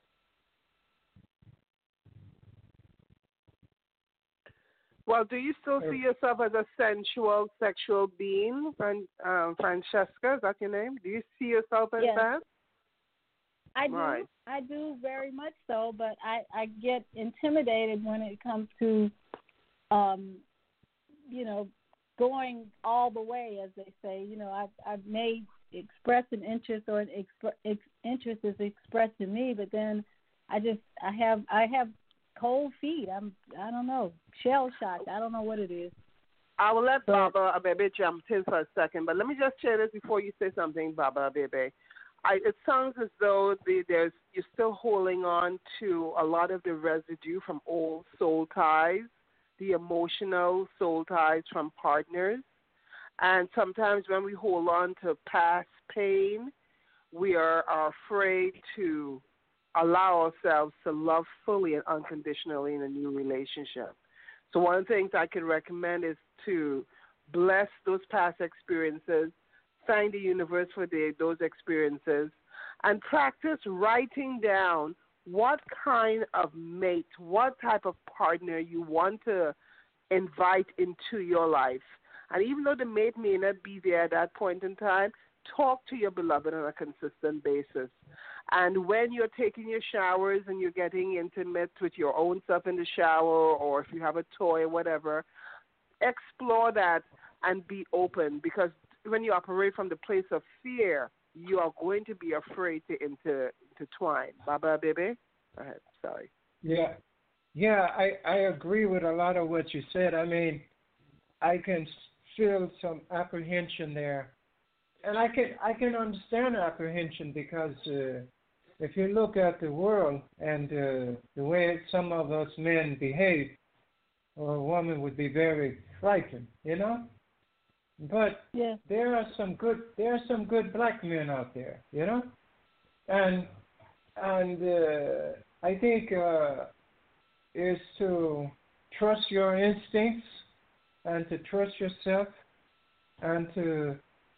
Well, do you still see yourself as a sensual, sexual being, Francesca? Is that your name? Do you see yourself as that? I do. Right. I do very much so, but I get intimidated when it comes to, going all the way, as they say. I may express an interest, or interest is expressed in me, but then I have cold feet. I don't know, shell shocked. I don't know what it is. I will let Baba baby jump in for a second, but let me just share this before you say something, Baba baby. It sounds as though you're still holding on to a lot of the residue from old soul ties, the emotional soul ties from partners. And sometimes when we hold on to past pain, we are afraid to allow ourselves to love fully and unconditionally in a new relationship. So one of the things I can recommend is to bless those past experiences, thank the universe for those experiences, and practice writing down what kind of mate, what type of partner you want to invite into your life. And even though the mate may not be there at that point in time, talk to your beloved on a consistent basis. And when you're taking your showers and you're getting intimate with your own self in the shower, or if you have a toy or whatever, explore that and be open, because when you operate from the place of fear, you are going to be afraid to intertwine. Baba, baby? Go ahead. Sorry. Yeah, I agree with a lot of what you said. I mean, I can feel some apprehension there and I can understand apprehension because if you look at the world and the way some of us men behave, or a woman would be very frightened, you know. But Yeah. there are some good black men out there, you know, and I think is to trust your instincts and to trust yourself and to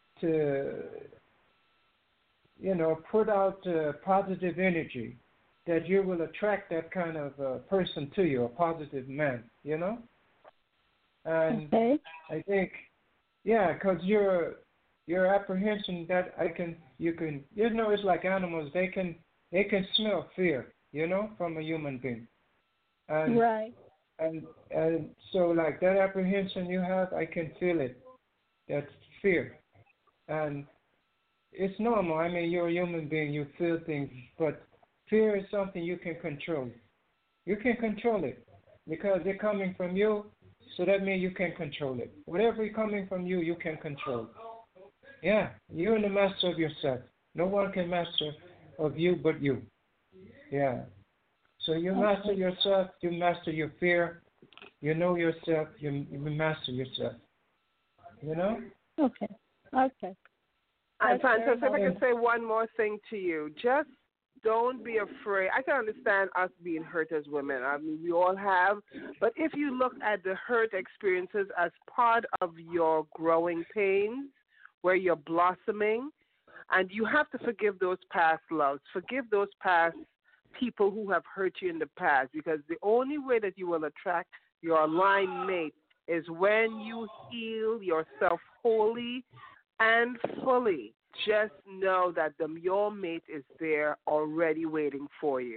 put out positive energy that you will attract that kind of person to you, a positive man, you know. And Okay. I think, yeah, because your apprehension that it's like animals. They can smell fear, you know, from a human being. And, right. And so like that apprehension you have, I can feel it. That fear, and it's normal. I mean, you're a human being. You feel things, but fear is something you can control. You can control it because they're coming from you. So that means you can control it. Whatever is coming from you, you can control. Yeah, you're the master of yourself. No one can master of you but you. Yeah. So you master yourself. You master your fear. You know yourself. You master yourself. You know? Okay. Okay. And Francis, if I can say one more thing to you, just don't be afraid. I can understand us being hurt as women. I mean, we all have. But if you look at the hurt experiences as part of your growing pains, where you're blossoming, and you have to forgive those past loves, forgive those past people who have hurt you in the past, because the only way that you will attract your aligned mate is when you heal yourself wholly and fully. Just know that your mate is there already waiting for you.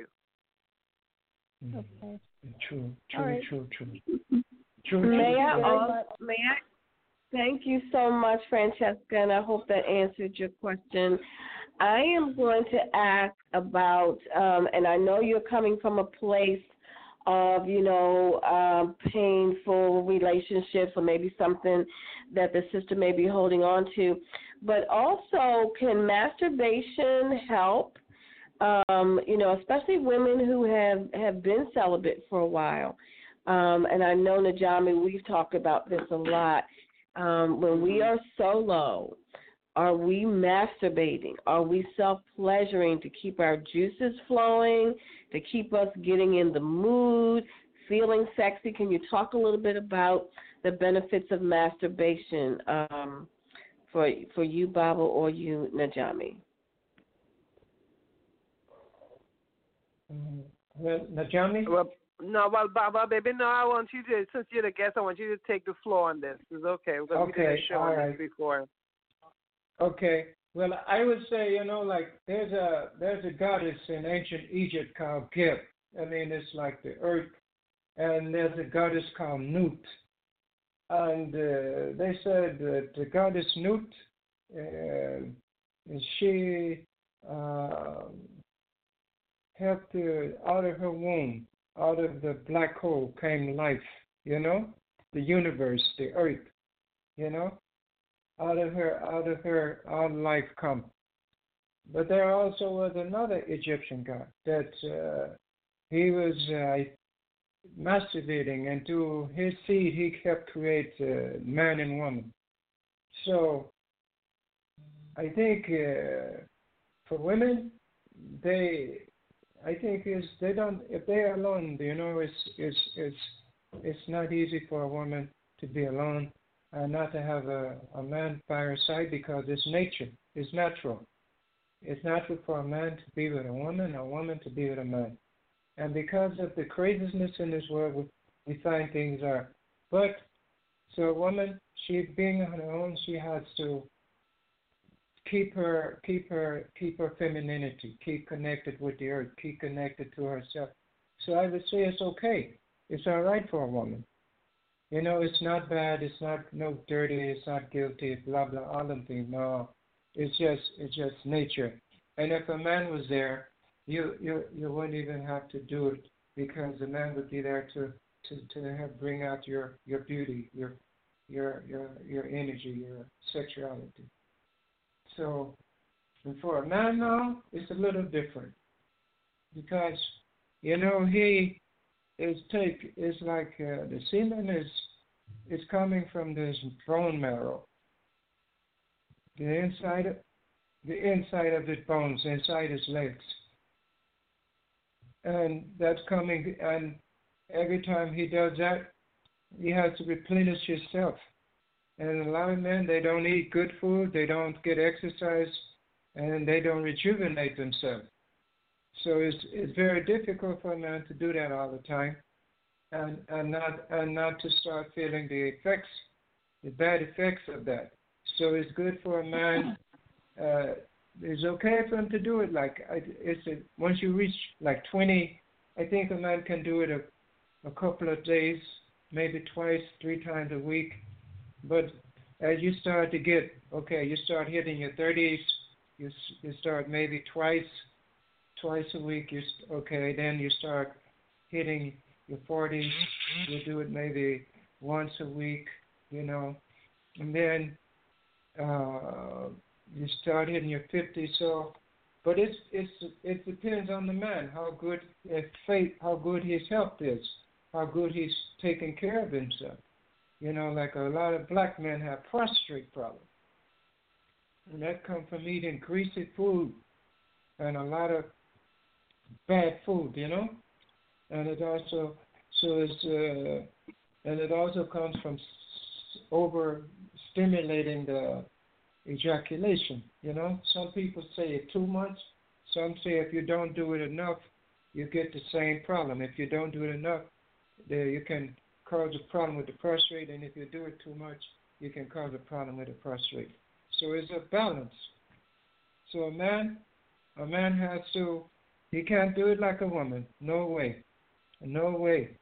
Okay. True. Right. May I thank you so much, Francesca, and I hope that answered your question. I am going to ask about, and I know you're coming from a place of, painful relationships or maybe something that the sister may be holding on to, but also can masturbation help, especially women who have been celibate for a while? And I know, Najami, we've talked about this a lot. When we are solo, are we masturbating? Are we self-pleasuring to keep our juices flowing, to keep us getting in the mood, feeling sexy? Can you talk a little bit about the benefits of masturbation for you, Baba, or you, Najami? Najami? Well, Baba, baby, no, I want you to, since you're the guest, I want you to take the floor on this. It's okay. Because we did a show on this before. Okay. Well, I would say, there's a goddess in ancient Egypt called Geb. I mean, it's like the earth. And there's a goddess called Nut. And they said that the goddess Nut, she helped out of her womb, out of the black hole came life, the universe, the earth, out of her all life come. But there also was another Egyptian god that he was masturbating, and through his seed he kept create man and woman. So I think for women, if they are alone, it's not easy for a woman to be alone and not to have a man by her side, because it's nature, it's natural. It's natural for a man to be with a woman to be with a man. And because of the craziness in this world, we find things are. But so a woman, she being on her own, she has to keep her femininity, keep connected with the earth, keep connected to herself. So I would say it's okay. It's all right for a woman. It's not bad. It's not no dirty. It's not guilty. Blah blah. All of them. No, it's just nature. And if a man was there, you wouldn't even have to do it, because the man would be there to help bring out your beauty, your energy, your sexuality. So, and for a man now, it's a little different because, he it's like the semen is coming from this bone marrow, the inside of the bones, inside his legs, and that's coming. And every time he does that, he has to replenish himself. And a lot of men, they don't eat good food, they don't get exercise, and they don't rejuvenate themselves. So it's very difficult for a man to do that all the time, and not to start feeling the bad effects of that. So it's good for a man. It's okay for him to do it. Once you reach like 20, I think a man can do it a couple of days, maybe twice, 3 times a week. But as you start to you start hitting your 30s, you start maybe twice a week. Then you start hitting your 40s. You do it maybe once a week, and then you start hitting your 50s. So, but it depends on the man how good his health is, how good he's taking care of himself. Like a lot of black men have prostrate problems, and that comes from eating greasy food and a lot of bad food, and it also comes from overstimulating the ejaculation. Some people say it too much. Some say if you don't do it enough, you get the same problem. If you don't do it enough, you can cause a problem with the prostate, and if you do it too much, you can cause a problem with the prostate. So it's a balance. So a man has to. He can't do it like a woman. No way. No,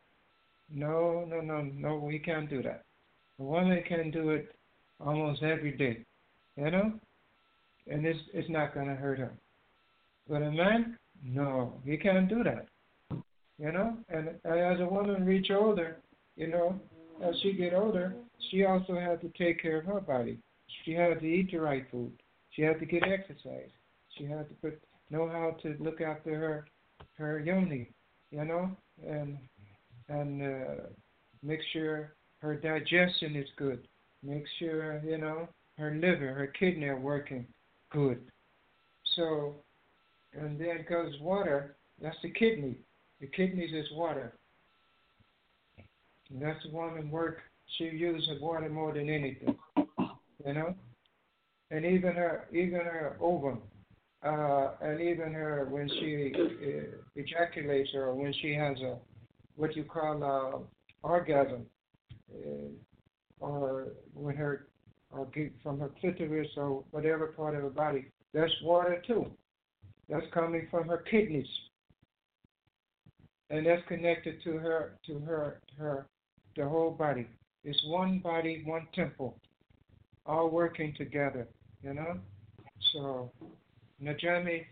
we can't do that. A woman can do it almost every day, and it's not going to hurt her. But a man, no, he can't do that, And as a woman reach older, as she get older, she also has to take care of her body. She has to eat the right food. She has to get exercise. She has to know how to look after her yoni, and make sure her digestion is good. Make sure, her liver, her kidney are working good. So, and then because water, that's the kidney. The kidneys is water. And that's the woman work. She uses water more than anything, And even her ovum, and even her when she ejaculates or when she has what you call orgasm, or when from her clitoris or whatever part of her body, that's water too. That's coming from her kidneys, and that's connected to the whole body. It's one body, one temple, all working together. So, Najami.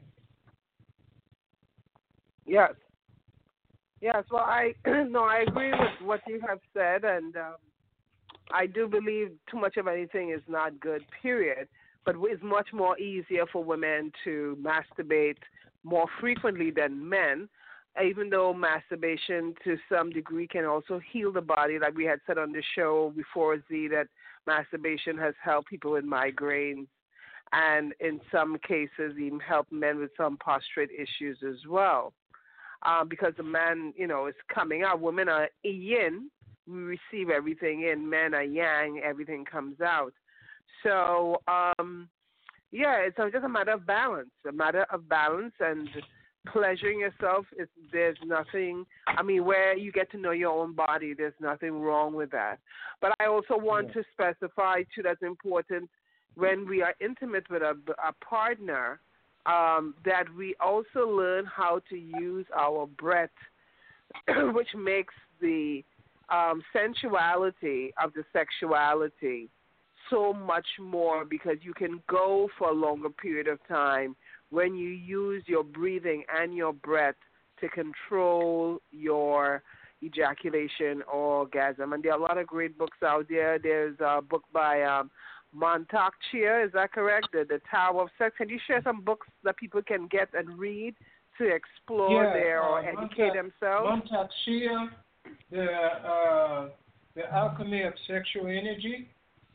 Yes. Well, I agree with what you have said, and I do believe too much of anything is not good. Period. But it's much more easier for women to masturbate more frequently than men, even though masturbation to some degree can also heal the body. Like we had said on the show before, Z, that masturbation has helped people with migraines, and in some cases even help men with some prostate issues as well. Because the man, is coming out. Women are yin, we receive everything in. Men are yang, everything comes out. So, it's just a matter of balance. And pleasuring yourself, there's nothing, where you get to know your own body, there's nothing wrong with that. But I also want to specify, too, that's important, when we are intimate with a partner, that we also learn how to use our breath, which makes the sensuality of the sexuality so much more, because you can go for a longer period of time when you use your breathing and your breath to control your ejaculation or orgasm. And there are a lot of great books out there. There's a book by Montauk Chia, is that correct? The Tower of Sex. Can you share some books that people can get and read to explore there or educate themselves? Montauk Chia, the Alchemy of Sexual Energy,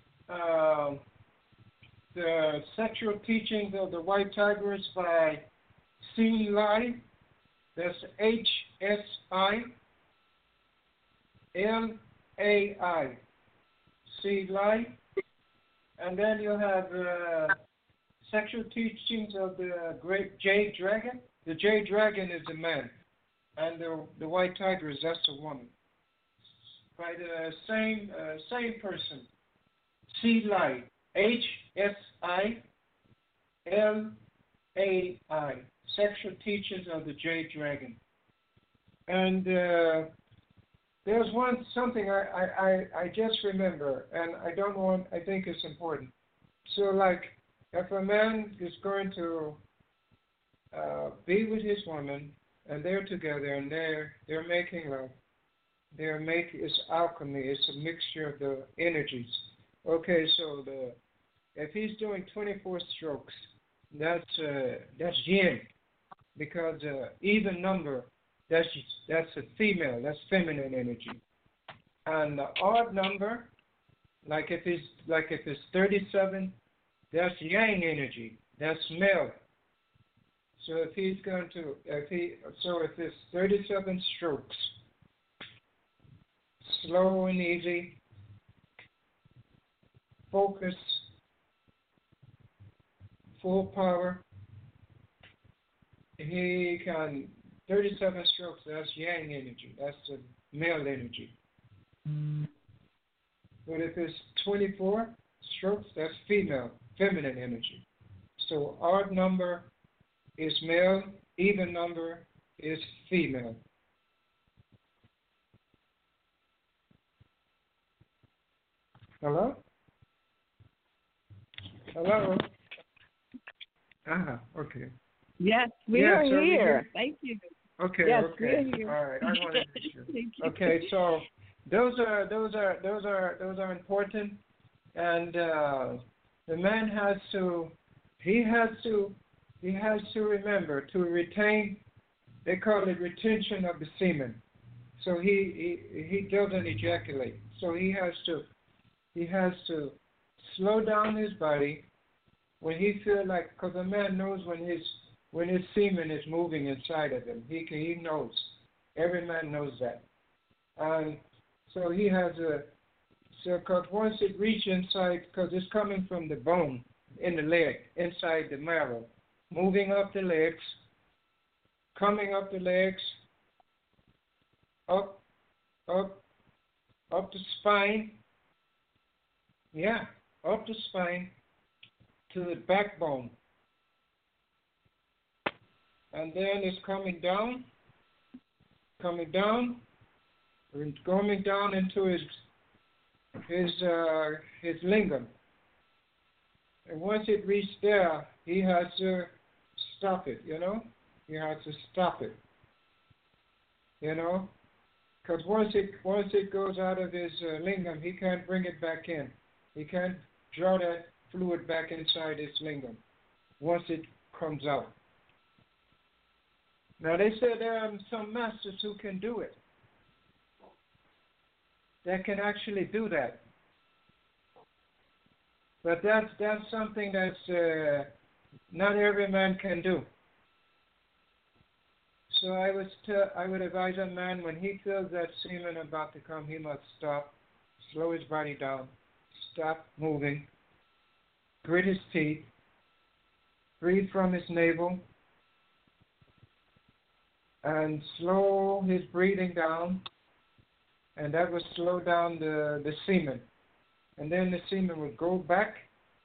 the Sexual Teachings of the White Tigers by C. Lai. That's HSILAI. C. Lai. And then you have Sexual Teachings of the Great Jade Dragon. The Jade Dragon is a man, and the White Tigress, that's a woman. By the same person, C. Lai, HSILAI, Sexual Teachings of the Jade Dragon. And there's something I just remember, and I think it's important. So, like, if a man is going to be with his woman, and they're together, and they're making love, it's alchemy. It's a mixture of the energies. Okay, so if he's doing 24 strokes, that's yin, because even number, that's a female, that's feminine energy. And the odd number, like if it's 37, that's yang energy, that's male. So if it's 37 strokes, slow and easy, focus, full power, he can, 37 strokes, that's yang energy, that's the male energy. But if it's 24 strokes, that's feminine energy. So odd number is male, even number is female. Hello? Okay. Yes, we are here. Thank you. Okay. Yes, Okay. we're here. All right. I wanted to be sure. Okay. So those are important, and the man has to remember to retain. They call it retention of the semen. So he doesn't ejaculate. So he has to slow down his body when he feels like, because a man knows when his semen is moving inside of him. He knows. Every man knows that. And so he has because once it reaches inside, because it's coming from the bone in the leg, inside the marrow, moving up the legs, coming up the legs, up the spine. Yeah, up the spine to the backbone. And then it's coming down, and coming down into his lingam. And once it reaches there, he has to stop it, He has to stop it, Because once it goes out of his lingam, he can't bring it back in. He can't draw that fluid back inside his lingam once it comes out. Now, they say there are some masters who can do it, that can actually do that. But that's something that's not every man can do. So I would advise a man, when he feels that semen about to come, he must stop, slow his body down, stop moving, grit his teeth, breathe from his navel, and slow his breathing down, and that will slow down the semen. And then the semen will go back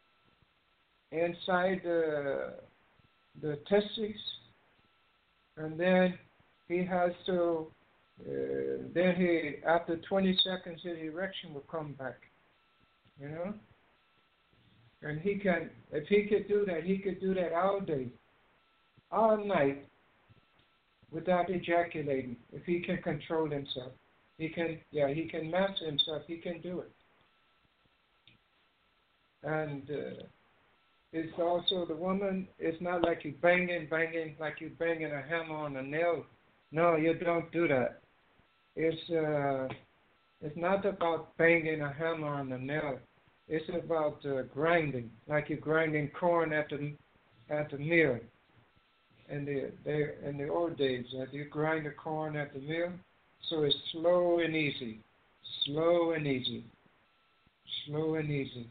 inside the testes, and then he has to, after 20 seconds, his erection will come back, And if he could do that, he could do that all day, all night, without ejaculating. If he can control himself, he can master himself. He can do it. And it's also the woman. It's not like you banging like you banging a hammer on a nail. No, you don't do that. It's not about banging a hammer on a nail. It's about grinding, like you're grinding corn at the mill. In the old days, you grind the corn at the mill, so it's slow and easy, slow and easy, slow and easy.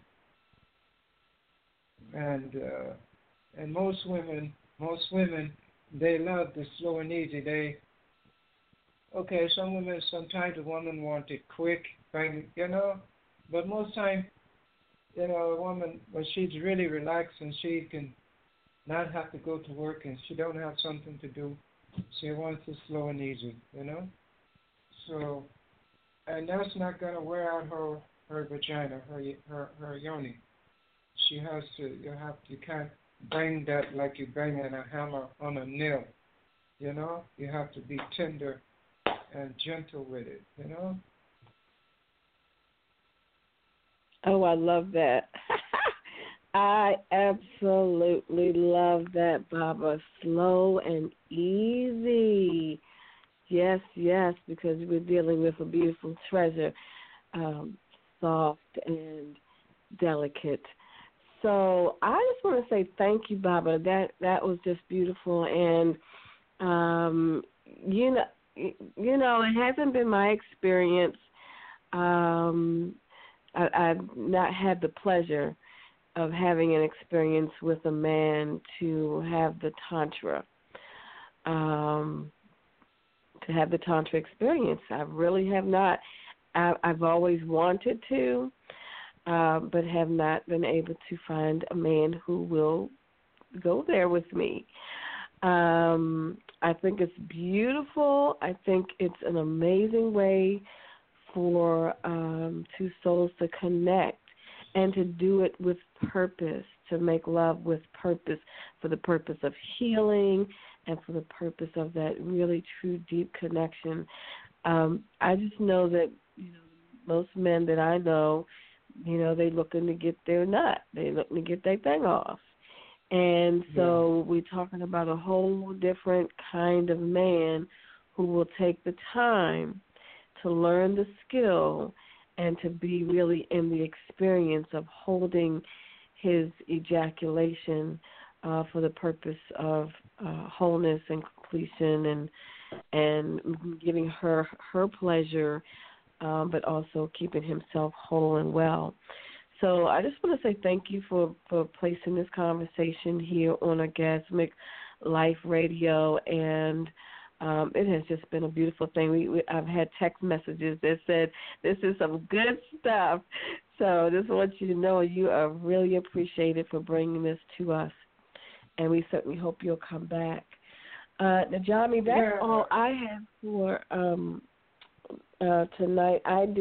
And most women, they love the slow and easy. Some women, sometimes a woman want it quick, but most time, a woman, when she's really relaxed and she can not have to go to work and she don't have something to do, she wants it slow and easy, So, and that's not going to wear out her vagina, her yoni. You can't bang that like you're banging a hammer on a nail, You have to be tender and gentle with it, Oh, I love that. I absolutely love that, Baba. Slow and easy. Yes, because we're dealing with a beautiful treasure, soft and delicate. So I just want to say thank you, Baba. That was just beautiful, and it hasn't been my experience. I've not had the pleasure of having an experience with a man to have the Tantra. To have the Tantra experience. I really have not. I've always wanted to, but have not been able to find a man who will go there with me. I think it's beautiful. I think it's an amazing way for two souls to connect and to do it with purpose, to make love with purpose, for the purpose of healing and for the purpose of that really true deep connection. I just know that most men that I know, they looking to get their nut. They looking to get their thing off. And so we're talking about a whole different kind of man who will take the time to learn the skill and to be really in the experience of holding his ejaculation for the purpose of wholeness and completion and giving her pleasure, but also keeping himself whole and well. So I just want to say thank you for placing this conversation here on Orgasmic Life Radio, and it has just been a beautiful thing. I've had text messages that said this is some good stuff. So just want you to know you are really appreciated for bringing this to us, and we certainly hope you'll come back. Najami, that's all I have for tonight.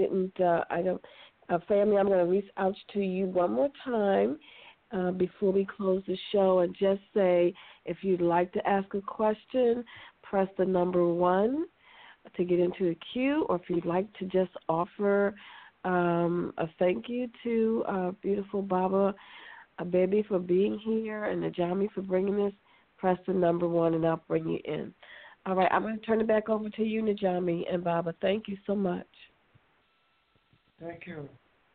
Family, I'm going to reach out to you one more time before we close the show and just say if you'd like to ask a question, press the number 1 to get into the queue, or if you'd like to just offer a thank you to beautiful Baba Baby for being here and Najami for bringing this, press the number 1 and I'll bring you in. All right, I'm going to turn it back over to you, Najami and Baba. Thank you so much. Thank you.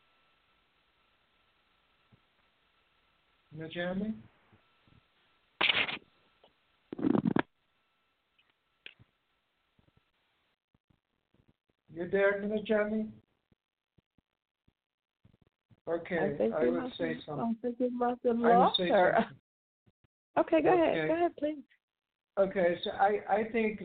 Najami? You there, Najami? Okay, I will say something. I think you must have lost her. Okay, go ahead. Go ahead, please. Okay, so I think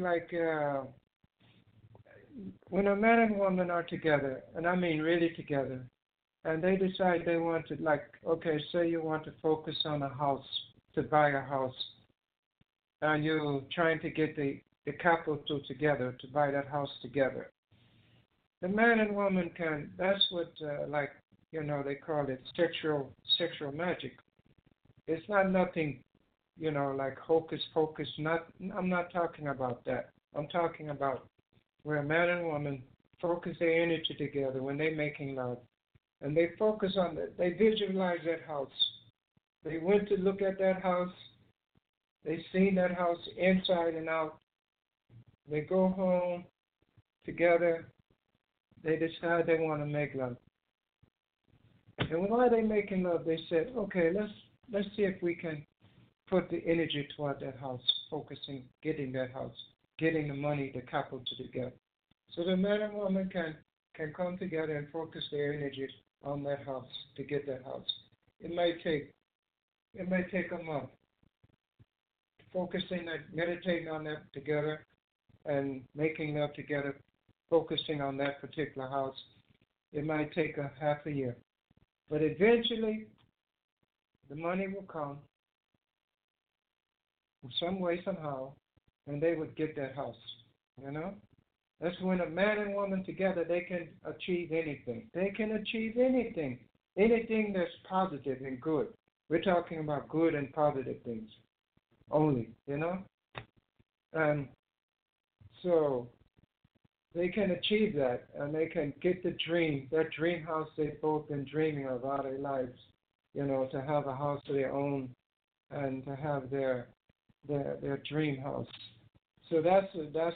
when a man and woman are together, and I mean really together, and they decide they want to, say you want to focus on a house, to buy a house, and you're trying to get the capital together to buy that house together. The man and woman can, that's what, they call it sexual magic. It's not nothing, like hocus pocus. I'm not talking about that. I'm talking about where a man and woman focus their energy together when they're making love, and they focus on it. They visualize that house. They went to look at that house. They seen that house inside and out. They go home together. They decide they want to make love. And while they're making love, they said, okay, let's see if we can put the energy toward that house, focusing, getting that house, getting the money, the capital together. So the man and woman can come together and focus their energy on that house to get that house. It may take a month. Focusing and meditating on that together and making love together, focusing on that particular house. It might take a half a year. But eventually, the money will come in some way, somehow, and they would get that house, you know? That's when a man and woman together, they can achieve anything. They can achieve anything that's positive and good. We're talking about good and positive things only, you know? And so they can achieve that, and they can get the dream, that dream house they've both been dreaming of all their lives, you know, to have a house of their own and to have their dream house. So that's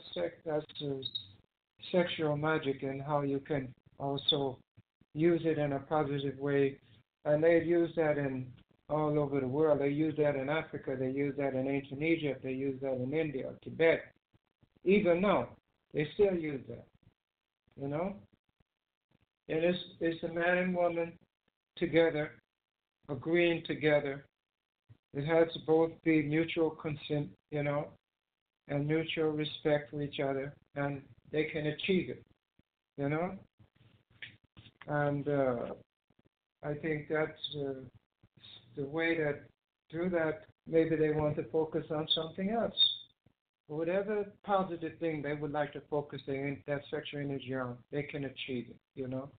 sexual magic, and how you can also use it in a positive way. And they've used that in all over the world. They use that in Africa. They use that in ancient Egypt. They use that in India, Tibet. Even now, they still use that, you know? And it's the man and woman together, agreeing together. It has to both be mutual consent, you know, and mutual respect for each other, and they can achieve it, you know? And I think that's the way that through that, maybe they want to focus on something else. Whatever positive thing they would like to focus that sexual energy on, they can achieve it, you know?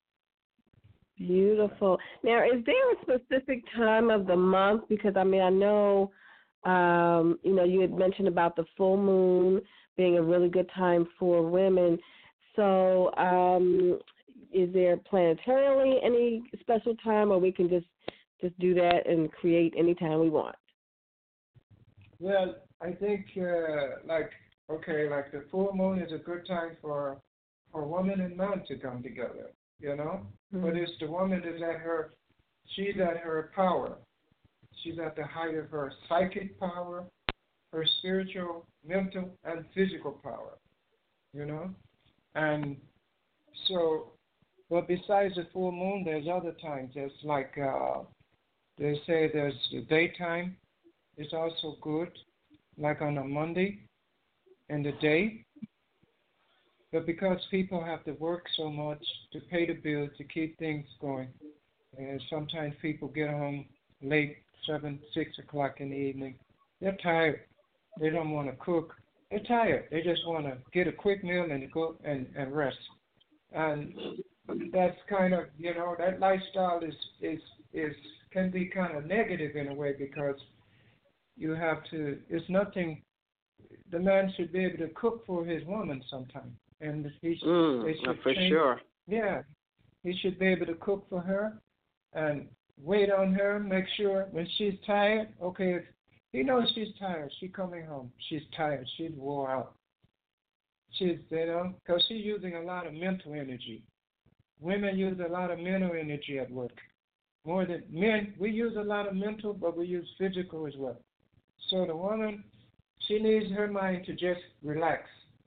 Beautiful. Now, is there a specific time of the month? Because, I mean, I know, you know, you had mentioned about the full moon being a really good time for women. So is there planetarily any special time, or we can just do that and create any time we want? Well, I think like the full moon is a good time for woman and man to come together, you know? Mm-hmm. But it's the woman is she's at her power. She's at the height of her psychic power, her spiritual, mental, and physical power, you know? And so, but besides the full moon, there's other times. There's like, they say there's the daytime. It's also good, like on a Monday in the day. But because people have to work so much to pay the bills, to keep things going, and sometimes people get home late, 7, 6 o'clock in the evening. They're tired. They don't want to cook. They're tired. They just want to get a quick meal and go and rest. And that's kind of, you know, that lifestyle is can be kind of negative in a way, because you have to, it's nothing, the man should be able to cook for his woman sometime. And they should for change, sure. Yeah. He should be able to cook for her and wait on her, make sure when she's tired, okay, if he knows she's tired, she's coming home, she's tired, she's wore out. She's, you know, because she's using a lot of mental energy. Women use a lot of mental energy at work. More than men, we use a lot of mental, but we use physical as well. So the woman, she needs her mind to just relax.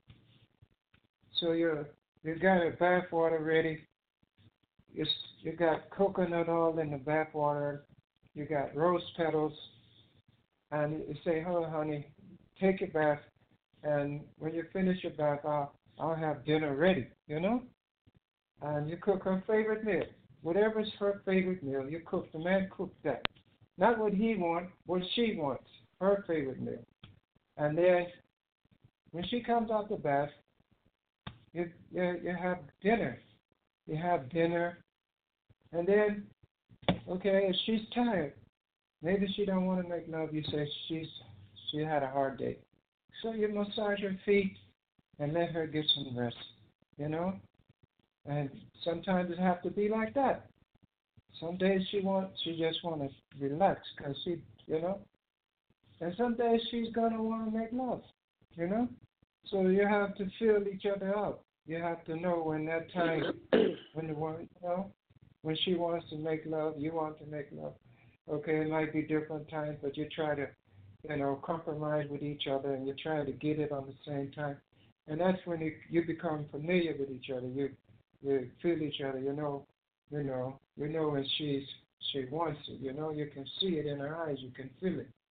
So you got a bath water ready. You got coconut oil in the bath water. You got rose petals. And you say, oh, honey, take your bath. And when you finish your bath, I'll have dinner ready, you know? And you cook her favorite meal. Whatever's her favorite meal, you cook. The man cooks that. Not what he wants, what she wants. Her favorite meal. And then when she comes out the bath, you have dinner. You have dinner. And then, okay, if she's tired, maybe she don't want to make love, you say she had a hard day. So you massage her feet and let her get some rest, you know? And sometimes it have to be like that. Some days she just want to relax because and some days she's going to want to make love, So you have to feel each other out. You have to know when that time, when the one, when she wants to make love, you want to make love. Okay, it might be different times, but you try to, compromise with each other, and you try to get it on the same time. And that's when you become familiar with each other. You feel each other. You know when she wants it. You can see it in her eyes. You can feel it.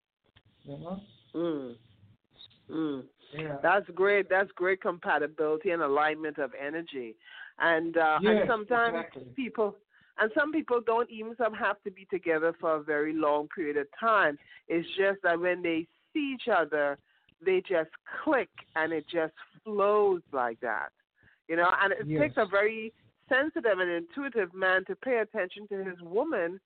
Yeah. That's great. That's great compatibility and alignment of energy. And sometimes some people don't even have to be together for a very long period of time. It's just that when they see each other, they just click and it just flows like that. And it takes a very sensitive and intuitive man to pay attention to his woman,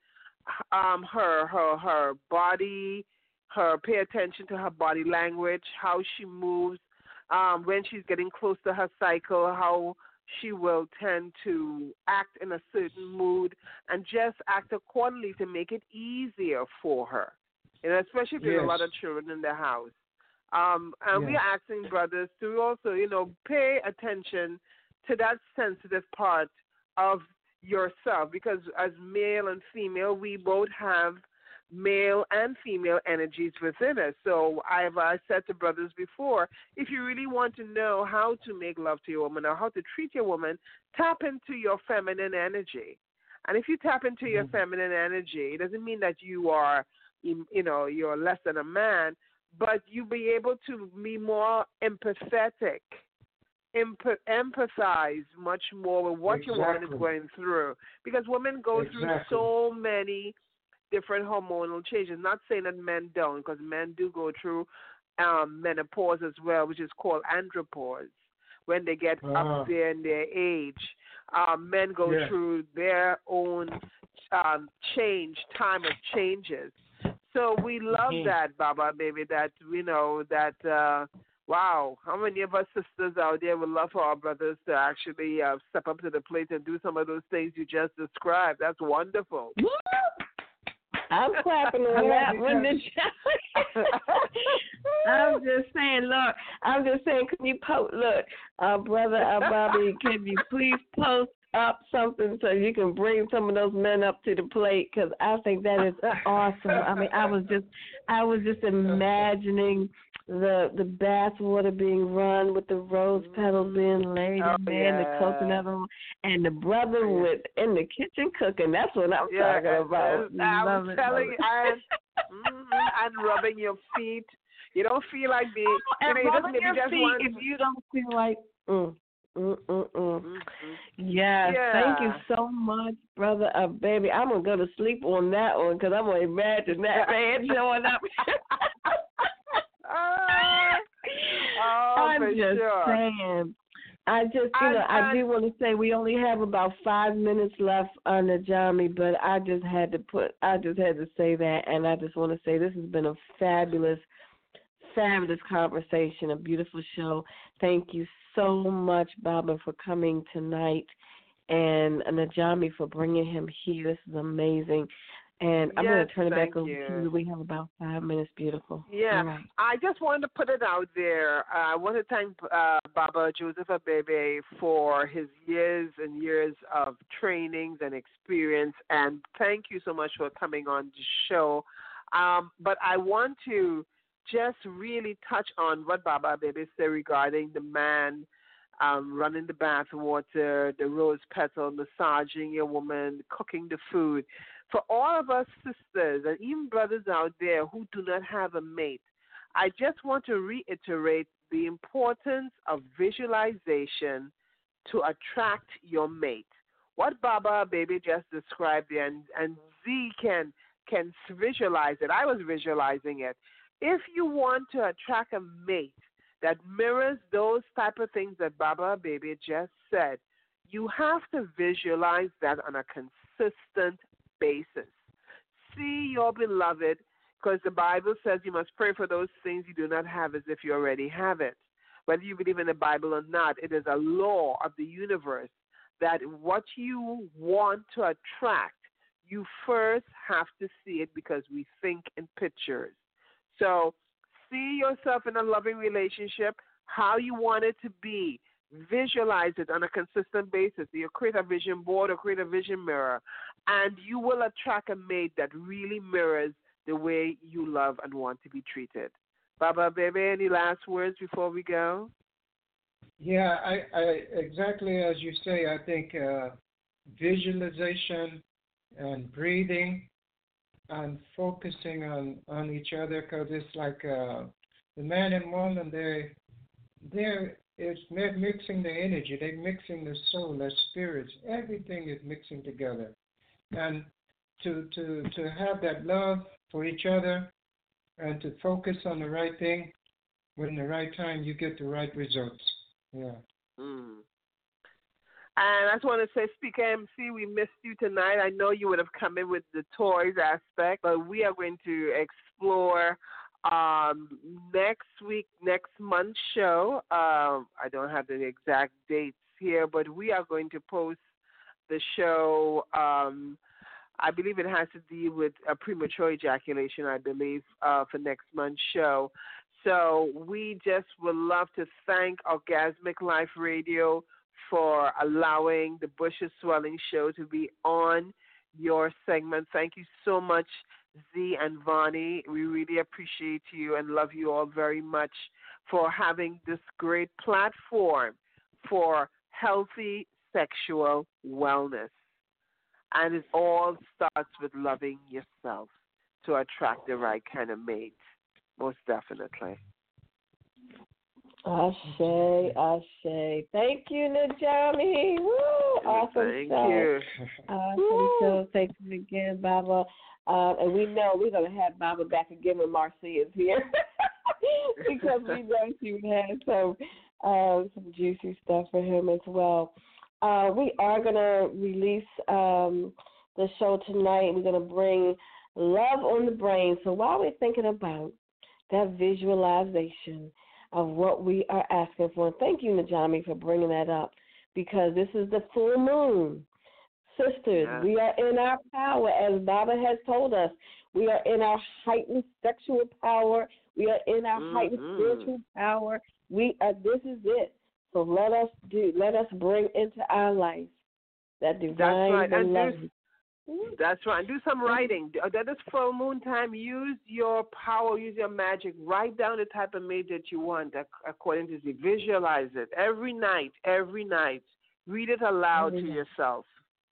her body, pay attention to her body language, how she moves, when she's getting close to her cycle, how she will tend to act in a certain mood and just act accordingly to make it easier for her, especially if there's a lot of children in the house. And we're asking brothers to also, pay attention to that sensitive part of yourself, because as male and female, we both have male and female energies within us. So I said to brothers before, if you really want to know how to make love to your woman or how to treat your woman, tap into your feminine energy. And if you tap into your feminine energy, it doesn't mean that you are, you're less than a man, but you'll be able to be more empathetic, empathize much more with what your woman is going through. Because women go through so many different hormonal changes. Not saying that men don't, because men do go through menopause as well, which is called andropause, when they get up there in their age. Men go through their own time of changes. So we love that, Baba, baby, that we know that, wow, how many of us sisters out there would love for our brothers to actually step up to the plate and do some of those things you just described. That's wonderful. I'm clapping on that one. I'm just saying, look, can you brother Bobby, can you please post up something so you can bring some of those men up to the plate? Because I think that is awesome. I mean, I was just imagining the bath water being run with the rose petals being laid in there, and the coconut oil, and the brother in the kitchen cooking. That's what I'm talking about. I'm telling you, and rubbing your feet. You don't feel like being. Rubbing your feet if you don't feel like. Yes, thank you so much, brother. Baby, I'm gonna go to sleep on that one because I'm gonna imagine that man showing up. I'm just saying. I do want to say we only have about 5 minutes left on the Najami, but I just had to say that, and I just want to say this has been a fabulous conversation, a beautiful show. Thank you so much, Baba, for coming tonight, and Najami for bringing him here. This is amazing. And I'm going to turn it back over to you. We have about 5 minutes. Beautiful. Yeah. Right. I just wanted to put it out there. I want to thank Baba Joseph Abebe for his years and years of trainings and experience. And thank you so much for coming on the show. But I want to just really touch on what Baba Abebe said regarding the man running the bath water, the rose petal, massaging your woman, cooking the food. For all of us sisters and even brothers out there who do not have a mate, I just want to reiterate the importance of visualization to attract your mate. What Baba Baby just described there, and Z can visualize it. I was visualizing it. If you want to attract a mate that mirrors those type of things that Baba Baby just said, you have to visualize that on a consistent basis. See your beloved, because the Bible says you must pray for those things you do not have as if you already have it. Whether you believe in the Bible or not, it is a law of the universe that what you want to attract, you first have to see it because we think in pictures. So see yourself in a loving relationship, how you want it to be. Visualize it on a consistent basis. You create a vision board or create a vision mirror, and you will attract a mate that really mirrors the way you love and want to be treated. Baba, baby, any last words before we go? Yeah, I exactly as you say. I think visualization and breathing and focusing on each other, because it's like the man and woman, they're mixing the energy, they're mixing the soul, their spirits, everything is mixing together, and to have that love for each other and to focus on the right thing when the right time, you get the right results. Yeah. And I just want to say, Speaker MC, we missed you tonight. I know you would have come in with the toys aspect, but we are going to explore next month's show. I don't have the exact dates here, but we are going to post the show. I believe it has to deal with premature ejaculation, I believe, for next month's show. So we just would love to thank Orgasmic Life Radio for allowing the Bushes Swelling Show to be on your segment. Thank you so much, Z and Vonnie. We really appreciate you and love you all very much for having this great platform for healthy sexual wellness. And it all starts with loving yourself to attract the right kind of mate, most definitely. Ashe, Ashe. Thank you, Najami. Woo! Awesome Thank show. you. Awesome show. Thank you again, Baba. And we know we're going to have Baba back again when Marcia is here because we know she would have some juicy stuff for him as well. We are going to release the show tonight. We're going to bring Love on the Brain. So while we're thinking about that visualization of what we are asking for, and thank you, Najami, for bringing that up, because this is the full moon. Sisters, we are in our power, as Baba has told us. We are in our heightened sexual power. We are in our heightened spiritual power. This is it. So let us bring into our life that divine beloved. That's right. Do some writing. That is full moon time. Use your power, use your magic. Write down the type of mate that you want according to the. Visualize it every night. Read it aloud to yourself.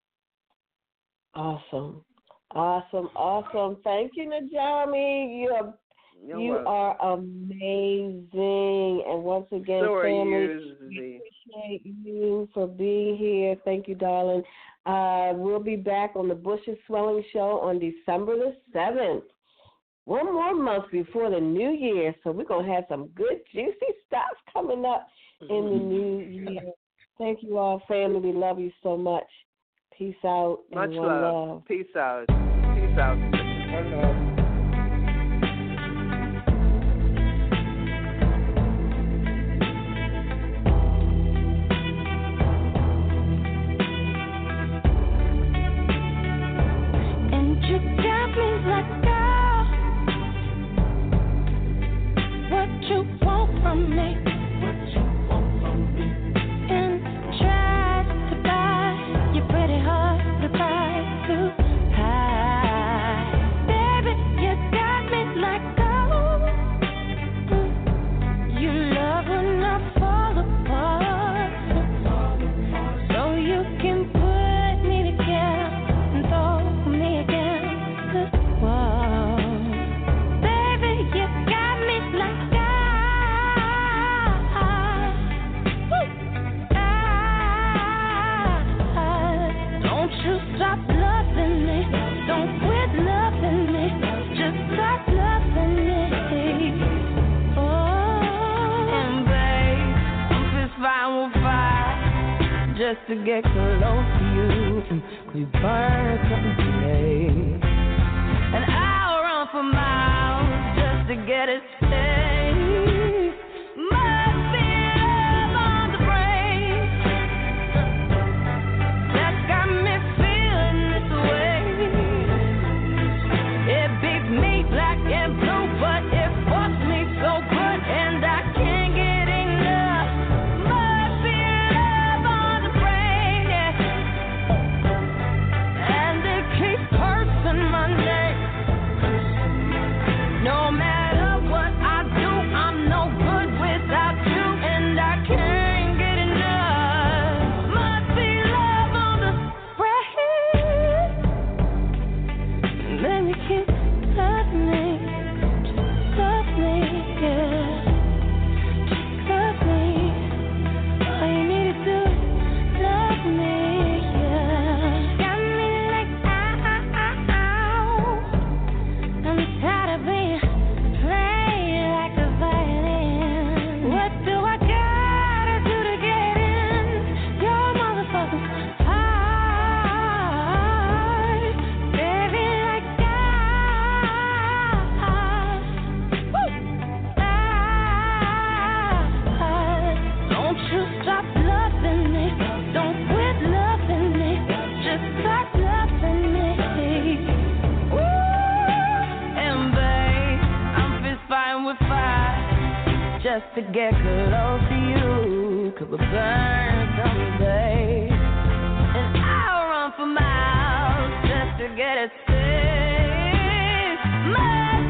Awesome. Thank you, Najami. You are amazing. And once again, so family, we appreciate you for being here. Thank you, darling. We'll be back on the Bushes Swelling Show on December the 7th. One more month before the new year, so we're going to have some good, juicy stuff coming up in the new year. Thank you all, family. We love you so much. Peace out. Much and one love. Peace out. Peace out. One love. Just to get close to you, we burn something today. And I'll run for miles just to get it straight. Must be love on the brain. get close to you, 'cause we'll burn someday. And I'll run for miles just to get a taste. My